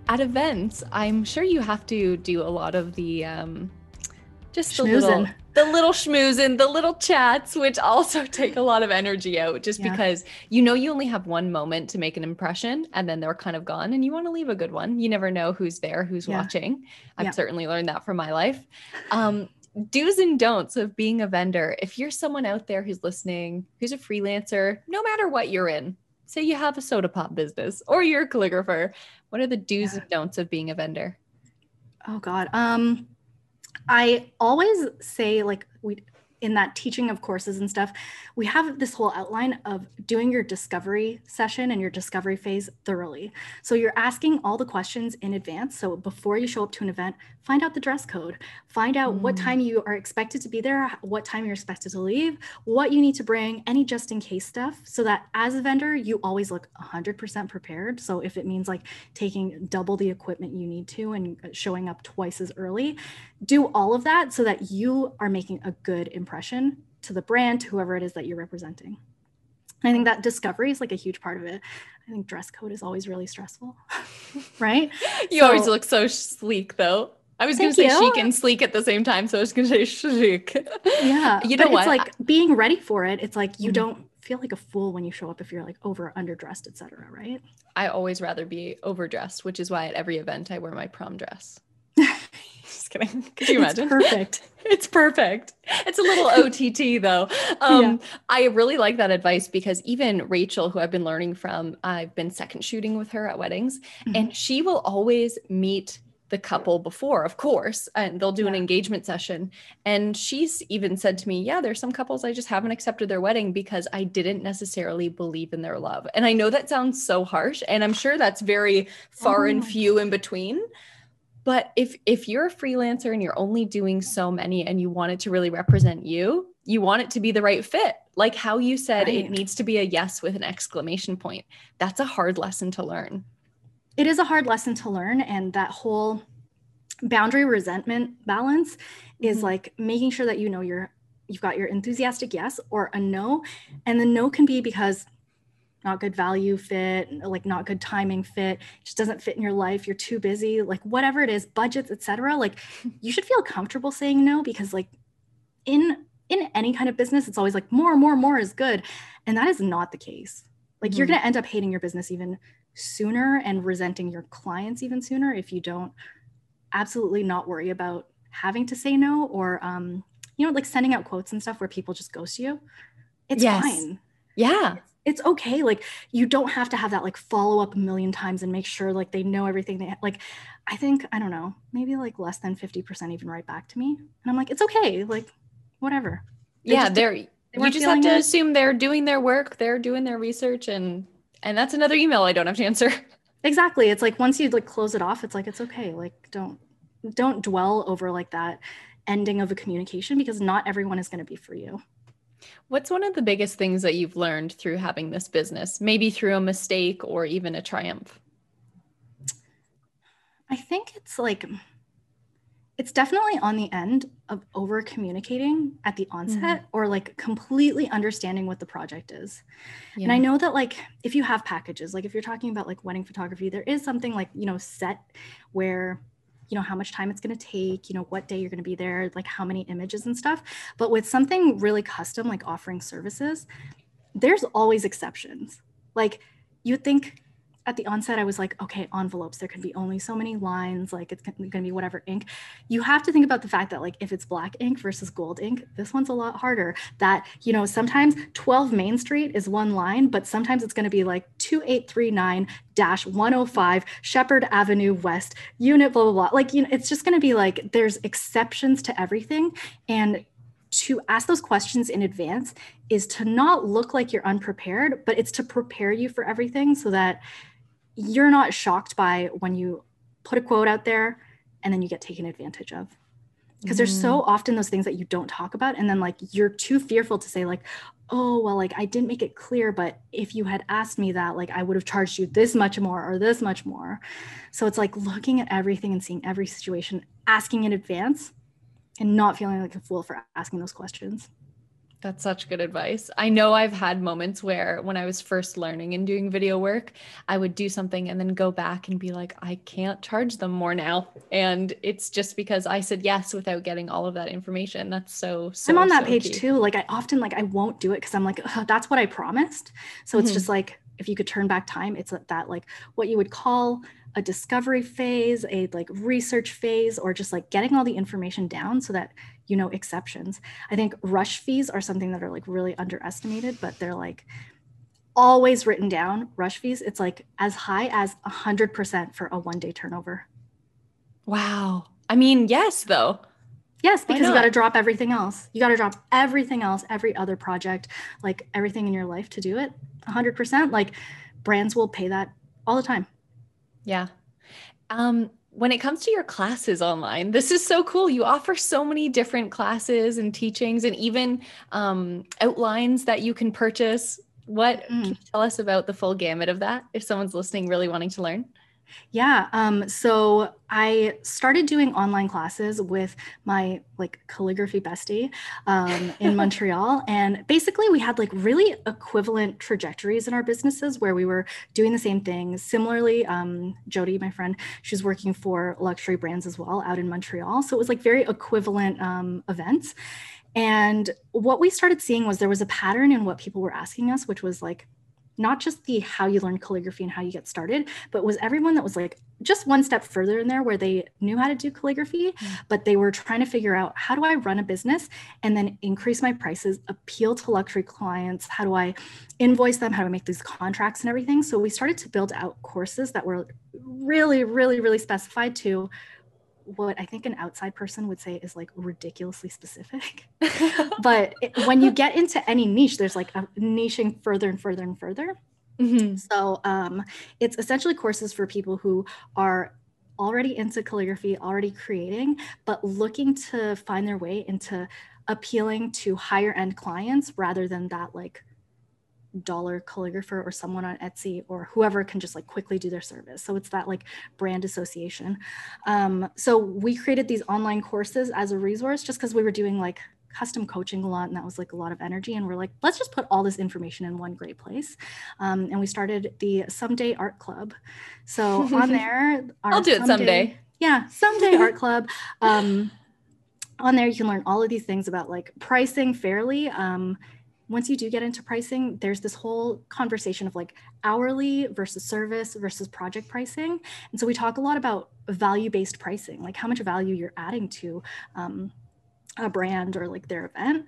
Speaker 3: at events, I'm sure you have to do a lot of the just the
Speaker 2: Schmoozing.
Speaker 3: little schmoozing, the little chats, which also take a lot of energy out just because you only have one moment to make an impression and then they're kind of gone and you want to leave a good one. You never know who's there, who's watching. I've certainly learned that from my life. Do's and don'ts of being a vendor. If you're someone out there who's listening, who's a freelancer, no matter what you're in, say you have a soda pop business or you're a calligrapher, what are the do's and don'ts of being a vendor?
Speaker 2: Oh God. I always say, like, in that teaching of courses and stuff, we have this whole outline of doing your discovery session and your discovery phase thoroughly. So you're asking all the questions in advance. So before you show up to an event, find out the dress code, find out what time you are expected to be there, what time you're expected to leave, what you need to bring, any just in case stuff, so that as a vendor, you always look 100% prepared. So if it means like taking double the equipment you need to and showing up twice as early, do all of that so that you are making a good impression to the brand, to whoever it is that you're representing. And I think that discovery is like a huge part of it. I think dress code is always really stressful, right?
Speaker 3: You always look so sleek though. I was going to say chic and sleek at the same time. So I was going to say chic.
Speaker 2: Yeah.
Speaker 3: You know what?
Speaker 2: It's like being ready for it. It's like, you don't feel like a fool when you show up if you're like over or underdressed, et cetera, right?
Speaker 3: I always rather be overdressed, which is why at every event I wear my prom dress. Just kidding. Could you imagine?
Speaker 2: It's perfect.
Speaker 3: It's perfect. It's a little OTT though. I really like that advice because even Rachel, who I've been learning from, I've been second shooting with her at weddings, and she will always meet the couple before, of course, and they'll do an engagement session. And she's even said to me, there's some couples I just haven't accepted their wedding because I didn't necessarily believe in their love. And I know that sounds so harsh, and I'm sure that's very far and few in between. But if you're a freelancer and you're only doing so many and you want it to really represent you, you want it to be the right fit. Like how you said, it needs to be a yes with an exclamation point. That's a hard lesson to learn.
Speaker 2: It is a hard lesson to learn. And that whole boundary resentment balance is like making sure that you've got your enthusiastic yes or a no. And the no can be because not good value fit, like not good timing fit, just doesn't fit in your life, you're too busy, like whatever it is, budgets, etc. Like you should feel comfortable saying no, because like in any kind of business, it's always like more is good. And that is not the case. Like you're going to end up hating your business even sooner and resenting your clients even sooner if you don't absolutely not worry about having to say no, or like sending out quotes and stuff where people just ghost you. It's fine.
Speaker 3: Yeah.
Speaker 2: It's okay. Like you don't have to have that like follow up a million times and make sure like they know everything they like. I think, I don't know, maybe like less than 50% even write back to me. And I'm like, it's okay. Like whatever.
Speaker 3: You just have to assume they're doing their work, they're doing their research, and that's another email I don't have to answer.
Speaker 2: Exactly. It's like, once you like close it off, it's like, it's okay. Like don't dwell over like that ending of a communication, because not everyone is going to be for you.
Speaker 3: What's one of the biggest things that you've learned through having this business, maybe through a mistake or even a triumph?
Speaker 2: I think it's definitely on the end of over communicating at the onset, or like completely understanding what the project is. And I know that like, if you have packages, like if you're talking about like wedding photography, there is something like, set where how much time it's going to take, what day you're going to be there, like how many images and stuff. But with something really custom, like offering services, there's always exceptions. Like you'd think at the onset, I was like, okay, envelopes, there can be only so many lines, like it's going to be whatever ink. You have to think about the fact that like, if it's black ink versus gold ink, this one's a lot harder. That, sometimes 12 Main Street is one line, but sometimes it's going to be like 2839-105 Shepherd Avenue West, unit, blah, blah, blah. Like, it's just going to be like, there's exceptions to everything. And to ask those questions in advance is to not look like you're unprepared, but it's to prepare you for everything so that you're not shocked by when you put a quote out there and then you get taken advantage of. Because there's so often those things that you don't talk about. And then like, you're too fearful to say like, oh, well, like I didn't make it clear, but if you had asked me that, like I would have charged you this much more or this much more. So it's like looking at everything and seeing every situation, asking in advance, and not feeling like a fool for asking those questions.
Speaker 3: That's such good advice. I know I've had moments where when I was first learning and doing video work, I would do something and then go back and be like, I can't charge them more now. And it's just because I said yes without getting all of that information. That's so
Speaker 2: I'm on that
Speaker 3: so
Speaker 2: page
Speaker 3: key.
Speaker 2: too. Like I often like I won't do it because I'm like, that's what I promised. So it's just like, if you could turn back time, it's that like what you would call a discovery phase, a like research phase, or just like getting all the information down so that you know exceptions. I think rush fees are something that are like really underestimated, but they're like always written down. Rush fees, it's like as high as 100% for a 1-day turnover.
Speaker 3: Wow. I mean, yes, though.
Speaker 2: Yes, because you got to drop everything else. You got to drop everything else, every other project, like everything in your life to do it 100%. Like brands will pay that all the time.
Speaker 3: Yeah. When it comes to your classes online, this is so cool. You offer so many different classes and teachings and even outlines that you can purchase. What can you tell us about the full gamut of that if someone's listening really wanting to learn?
Speaker 2: Yeah. So I started doing online classes with my like calligraphy bestie in Montreal. And basically we had like really equivalent trajectories in our businesses where we were doing the same thing. Similarly, Jody, my friend, she's working for luxury brands as well out in Montreal. So it was like very equivalent events. And what we started seeing was there was a pattern in what people were asking us, which was like, not just the how you learn calligraphy and how you get started, but was everyone that was like just one step further in there where they knew how to do calligraphy, but they were trying to figure out how do I run a business and then increase my prices, appeal to luxury clients? How do I invoice them? How do I make these contracts and everything? So we started to build out courses that were really, really, really specified to what I think an outside person would say is like ridiculously specific. But when you get into any niche, there's like a niching further and further and further. So it's essentially courses for people who are already into calligraphy, already creating, but looking to find their way into appealing to higher end clients rather than that like dollar calligrapher or someone on Etsy or whoever can just like quickly do their service. So it's that like brand association. So we created these online courses as a resource just because we were doing like custom coaching a lot and that was like a lot of energy. And we're like, let's just put all this information in one great place. And we started the Someday Art Club. So on there,
Speaker 3: I'll do it someday.
Speaker 2: Yeah, Someday Art Club. On there, you can learn all of these things about like pricing fairly. Once you do get into pricing, there's this whole conversation of like hourly versus service versus project pricing. And so we talk a lot about value-based pricing, like how much value you're adding to a brand or like their event.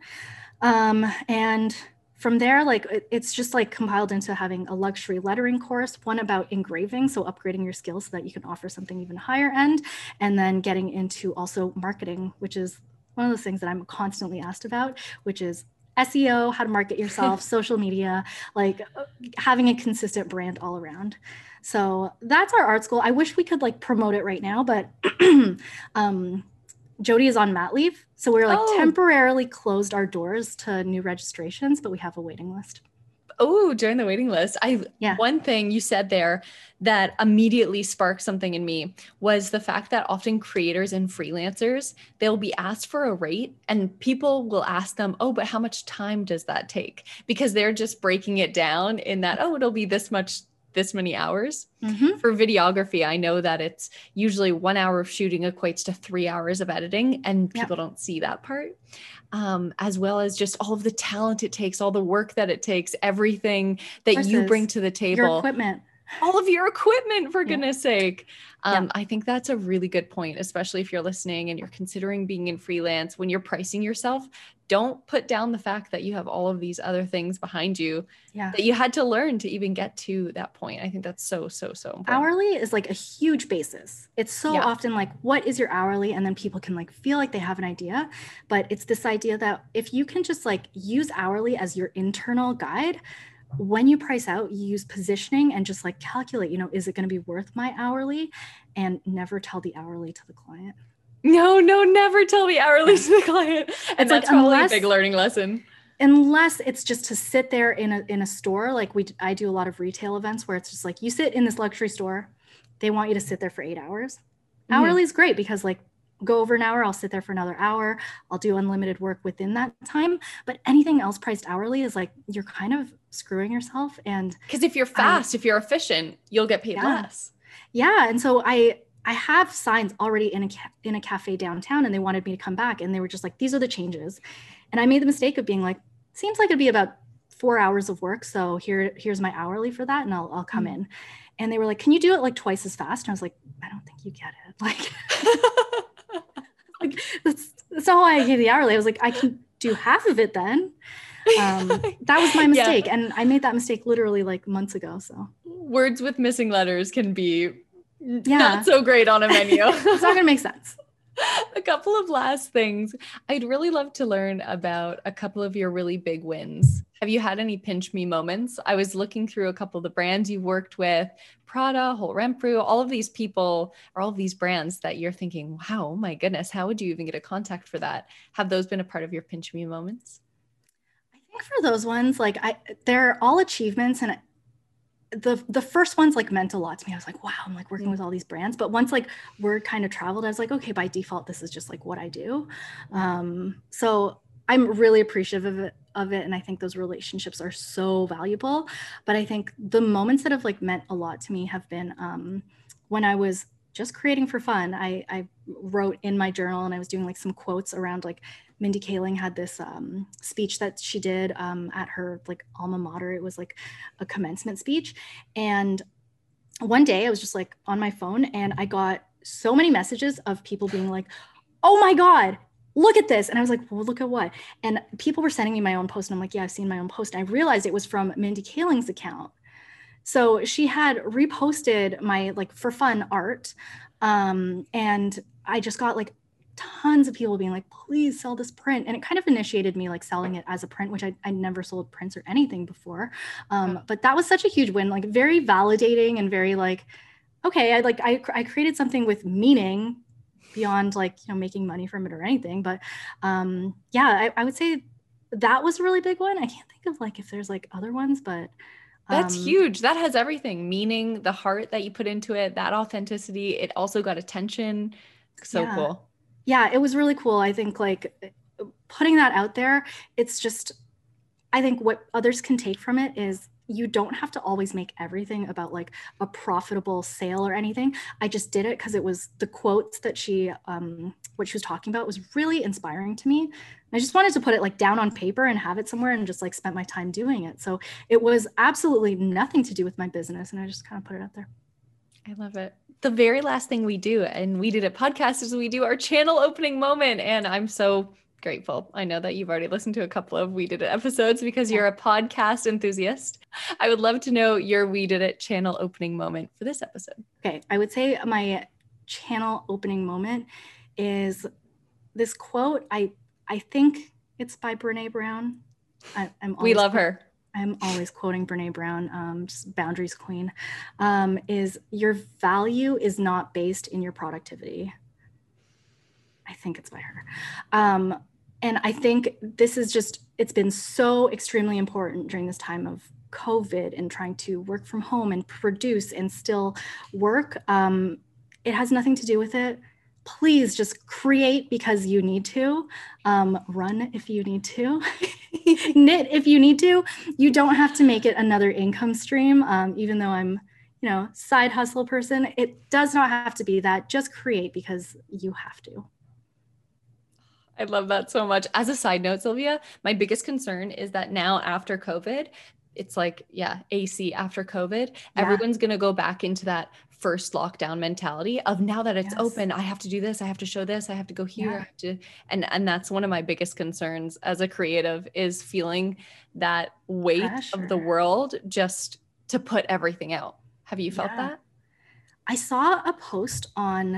Speaker 2: And from there, like it's just like compiled into having a luxury lettering course, one about engraving, so upgrading your skills so that you can offer something even higher end, and then getting into also marketing, which is one of those things that I'm constantly asked about, which is SEO, how to market yourself, social media, like having a consistent brand all around. So that's our art school. I wish we could like promote it right now, but Jody is on mat leave. So we're like temporarily closed our doors to new registrations, but we have a waiting list.
Speaker 3: Oh, join the waiting list. One thing you said there that immediately sparked something in me was the fact that often creators and freelancers, they'll be asked for a rate and people will ask them, oh, but how much time does that take? Because they're just breaking it down in that, oh, it'll be this many hours. For videography, I know that it's usually 1 hour of shooting equates to 3 hours of editing, and people don't see that part. As well as just all of the talent it takes, all the work that it takes, everything that you bring to the table.
Speaker 2: Your equipment.
Speaker 3: All of your equipment, for goodness sake. I think that's a really good point, especially if you're listening and you're considering being in freelance. When you're pricing yourself, don't put down the fact that you have all of these other things behind you that you had to learn to even get to that point. I think that's so important.
Speaker 2: Hourly is like a huge basis. It's so often like, what is your hourly? And then people can like feel like they have an idea, but it's this idea that if you can just like use hourly as your internal guide, when you price out, you use positioning and just like calculate, is it going to be worth my hourly? And never tell the hourly to the client.
Speaker 3: No, never tell the hourly to the client. And that's like, probably a big learning lesson.
Speaker 2: Unless it's just to sit there in a store. Like I do a lot of retail events where it's just like, you sit in this luxury store, they want you to sit there for 8 hours. Hourly is great because like go over an hour, I'll sit there for another hour. I'll do unlimited work within that time. But anything else priced hourly is like, you're kind of screwing yourself. And
Speaker 3: because if you're fast, if you're efficient, you'll get paid less.
Speaker 2: Yeah. And so I have signs already in a cafe downtown, and they wanted me to come back, and they were just like, these are the changes. And I made the mistake of being like, seems like it'd be about 4 hours of work. So here's my hourly for that. And I'll come in. And they were like, can you do it like twice as fast? And I was like, I don't think you get it. Like, that's how I gave the hourly. I was like, I can do half of it then. That was my mistake. And I made that mistake literally like months ago. So
Speaker 3: words with missing letters can be not so great on a menu.
Speaker 2: It's not going to make sense.
Speaker 3: A couple of last things. I'd really love to learn about a couple of your really big wins. Have you had any pinch me moments? I was looking through a couple of the brands you've worked with, Prada, Holt Renfrew, all of these people or all of these brands that you're thinking, wow, oh my goodness, how would you even get a contact for that? Have those been a part of your pinch me moments?
Speaker 2: I think for those ones, like they're all achievements, and the first ones like meant a lot to me. I was like, wow, I'm like working with all these brands. But once like word kind of traveled, I was like, okay, by default, this is just like what I do. So I'm really appreciative of it. And I think those relationships are so valuable. But I think the moments that have like meant a lot to me have been when I was just creating for fun. I wrote in my journal, and I was doing like some quotes around like Mindy Kaling had this speech that she did at her like alma mater. It was like a commencement speech. And one day I was just like on my phone, and I got so many messages of people being like, oh my God, look at this. And I was like, well, look at what? And people were sending me my own post. And I'm like, yeah, I've seen my own post. And I realized it was from Mindy Kaling's account. So she had reposted my like for fun art. And I just got like tons of people being like, please sell this print. And it kind of initiated me like selling it as a print, which I never sold prints or anything before. But that was such a huge win, like very validating and very like, okay, I created something with meaning beyond like, you know, making money from it or anything. But yeah, I would say that was a really big one. I can't think of like if there's like other ones, but
Speaker 3: that's huge. That has everything, meaning, the heart that you put into it, that authenticity. It also got attention. So cool.
Speaker 2: Yeah, it was really cool. I think like putting that out there, it's just, I think what others can take from it is you don't have to always make everything about like a profitable sale or anything. I just did it because it was the quotes that she, what she was talking about was really inspiring to me. I just wanted to put it like down on paper and have it somewhere and just like spent my time doing it. So it was absolutely nothing to do with my business. And I just kind of put it out there.
Speaker 3: I love it. The very last thing we do, and We Did It podcast, is we do our channel opening moment. And I'm so grateful. I know that you've already listened to a couple of We Did It episodes because you're a podcast enthusiast. I would love to know your We Did It channel opening moment for this episode.
Speaker 2: Okay. I would say my channel opening moment is this quote. I think it's by Brene Brown.
Speaker 3: We love her.
Speaker 2: I'm always quoting Brene Brown, just boundaries queen, is your value is not based in your productivity. I think it's by her. And I think this is just, it's been so extremely important during this time of COVID and trying to work from home and produce and still work. It has nothing to do with it. Please just create because you need to, run if you need to, knit if you need to. You don't have to make it another income stream. Even though I'm, you know, side hustle person, it does not have to be that. Just create because you have to.
Speaker 3: I love that so much. As a side note, Sylvia, my biggest concern is that now after COVID, it's like, AC after COVID, everyone's going to go back into that first lockdown mentality of now that it's open, I have to do this, I have to show this, I have to go here, I have to, and that's one of my biggest concerns as a creative is feeling that weight of the world just to put everything out. Have you felt that?
Speaker 2: I saw a post on,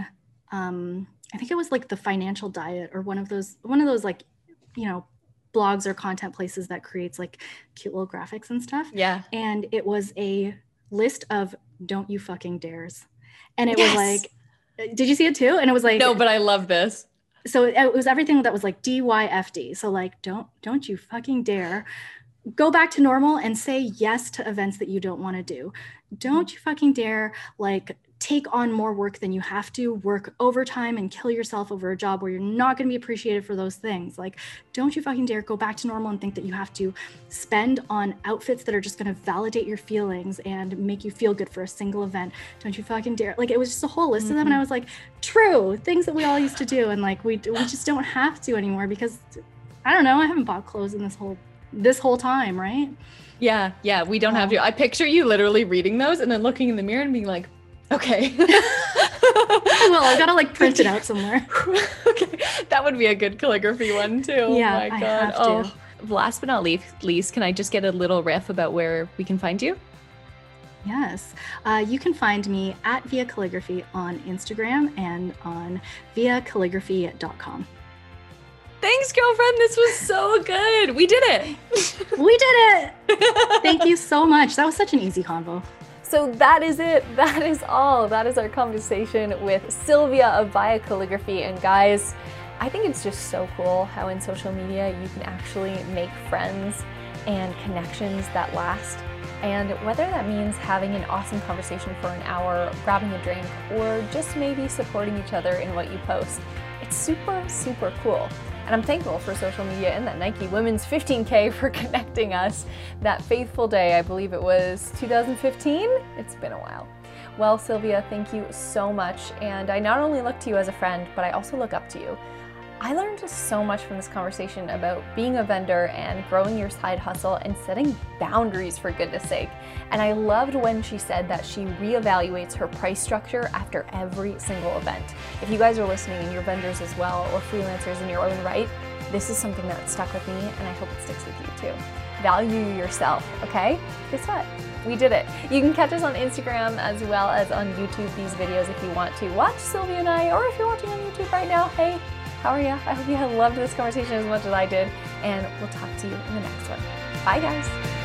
Speaker 2: I think it was like the Financial Diet or one of those like, you know, blogs or content places that creates like cute little graphics and stuff.
Speaker 3: Yeah.
Speaker 2: And it was a list of don't you fucking dares. And it was like, did you see it too? And it was like,
Speaker 3: no, but I love this.
Speaker 2: So it was everything that was like DYFD. So like, don't you fucking dare go back to normal and say yes to events that you don't want to do. Don't you fucking dare like take on more work than you have to, work overtime and kill yourself over a job where you're not going to be appreciated for those things. Like, don't you fucking dare go back to normal and think that you have to spend on outfits that are just going to validate your feelings and make you feel good for a single event. Don't you fucking dare. Like, it was just a whole list of them. And I was like, true, things that we all used to do. And like, we just don't have to anymore because I don't know, I haven't bought clothes in this whole time, right?
Speaker 3: Yeah, we don't have to. I picture you literally reading those and then looking in the mirror and being like, okay.
Speaker 2: Well, I gotta like print it out somewhere.
Speaker 3: Okay, that would be a good calligraphy one too.
Speaker 2: Yeah,
Speaker 3: oh my
Speaker 2: I
Speaker 3: God.
Speaker 2: have to.
Speaker 3: Last but not least, can I just get a little riff about where we can find you?
Speaker 2: Yes, you can find me at Via Calligraphy on Instagram and on viacalligraphy.com.
Speaker 3: Thanks, girlfriend. This was so good. We did it.
Speaker 2: We did it. Thank you so much. That was such an easy convo.
Speaker 1: So that is it. That is all. That is our conversation with Sylvia of Via Calligraphy. And guys, I think it's just so cool how in social media you can actually make friends and connections that last. And whether that means having an awesome conversation for an hour, grabbing a drink, or just maybe supporting each other in what you post, it's super, super cool. And I'm thankful for social media and that Nike Women's 15K for connecting us that faithful day. I believe it was 2015. It's been a while. Well, Sylvia, thank you so much. And I not only look to you as a friend, but I also look up to you. I learned just so much from this conversation about being a vendor and growing your side hustle and setting boundaries, for goodness sake. And I loved when she said that she reevaluates her price structure after every single event. If you guys are listening and you're vendors as well or freelancers in your own right, this is something that stuck with me and I hope it sticks with you too. Value yourself, okay? Guess what? We did it. You can catch us on Instagram as well as on YouTube, these videos, if you want to watch Sylvia and I, or if you're watching on YouTube right now, hey, how are you? I hope you have loved this conversation as much as I did, and we'll talk to you in the next one. Bye, guys.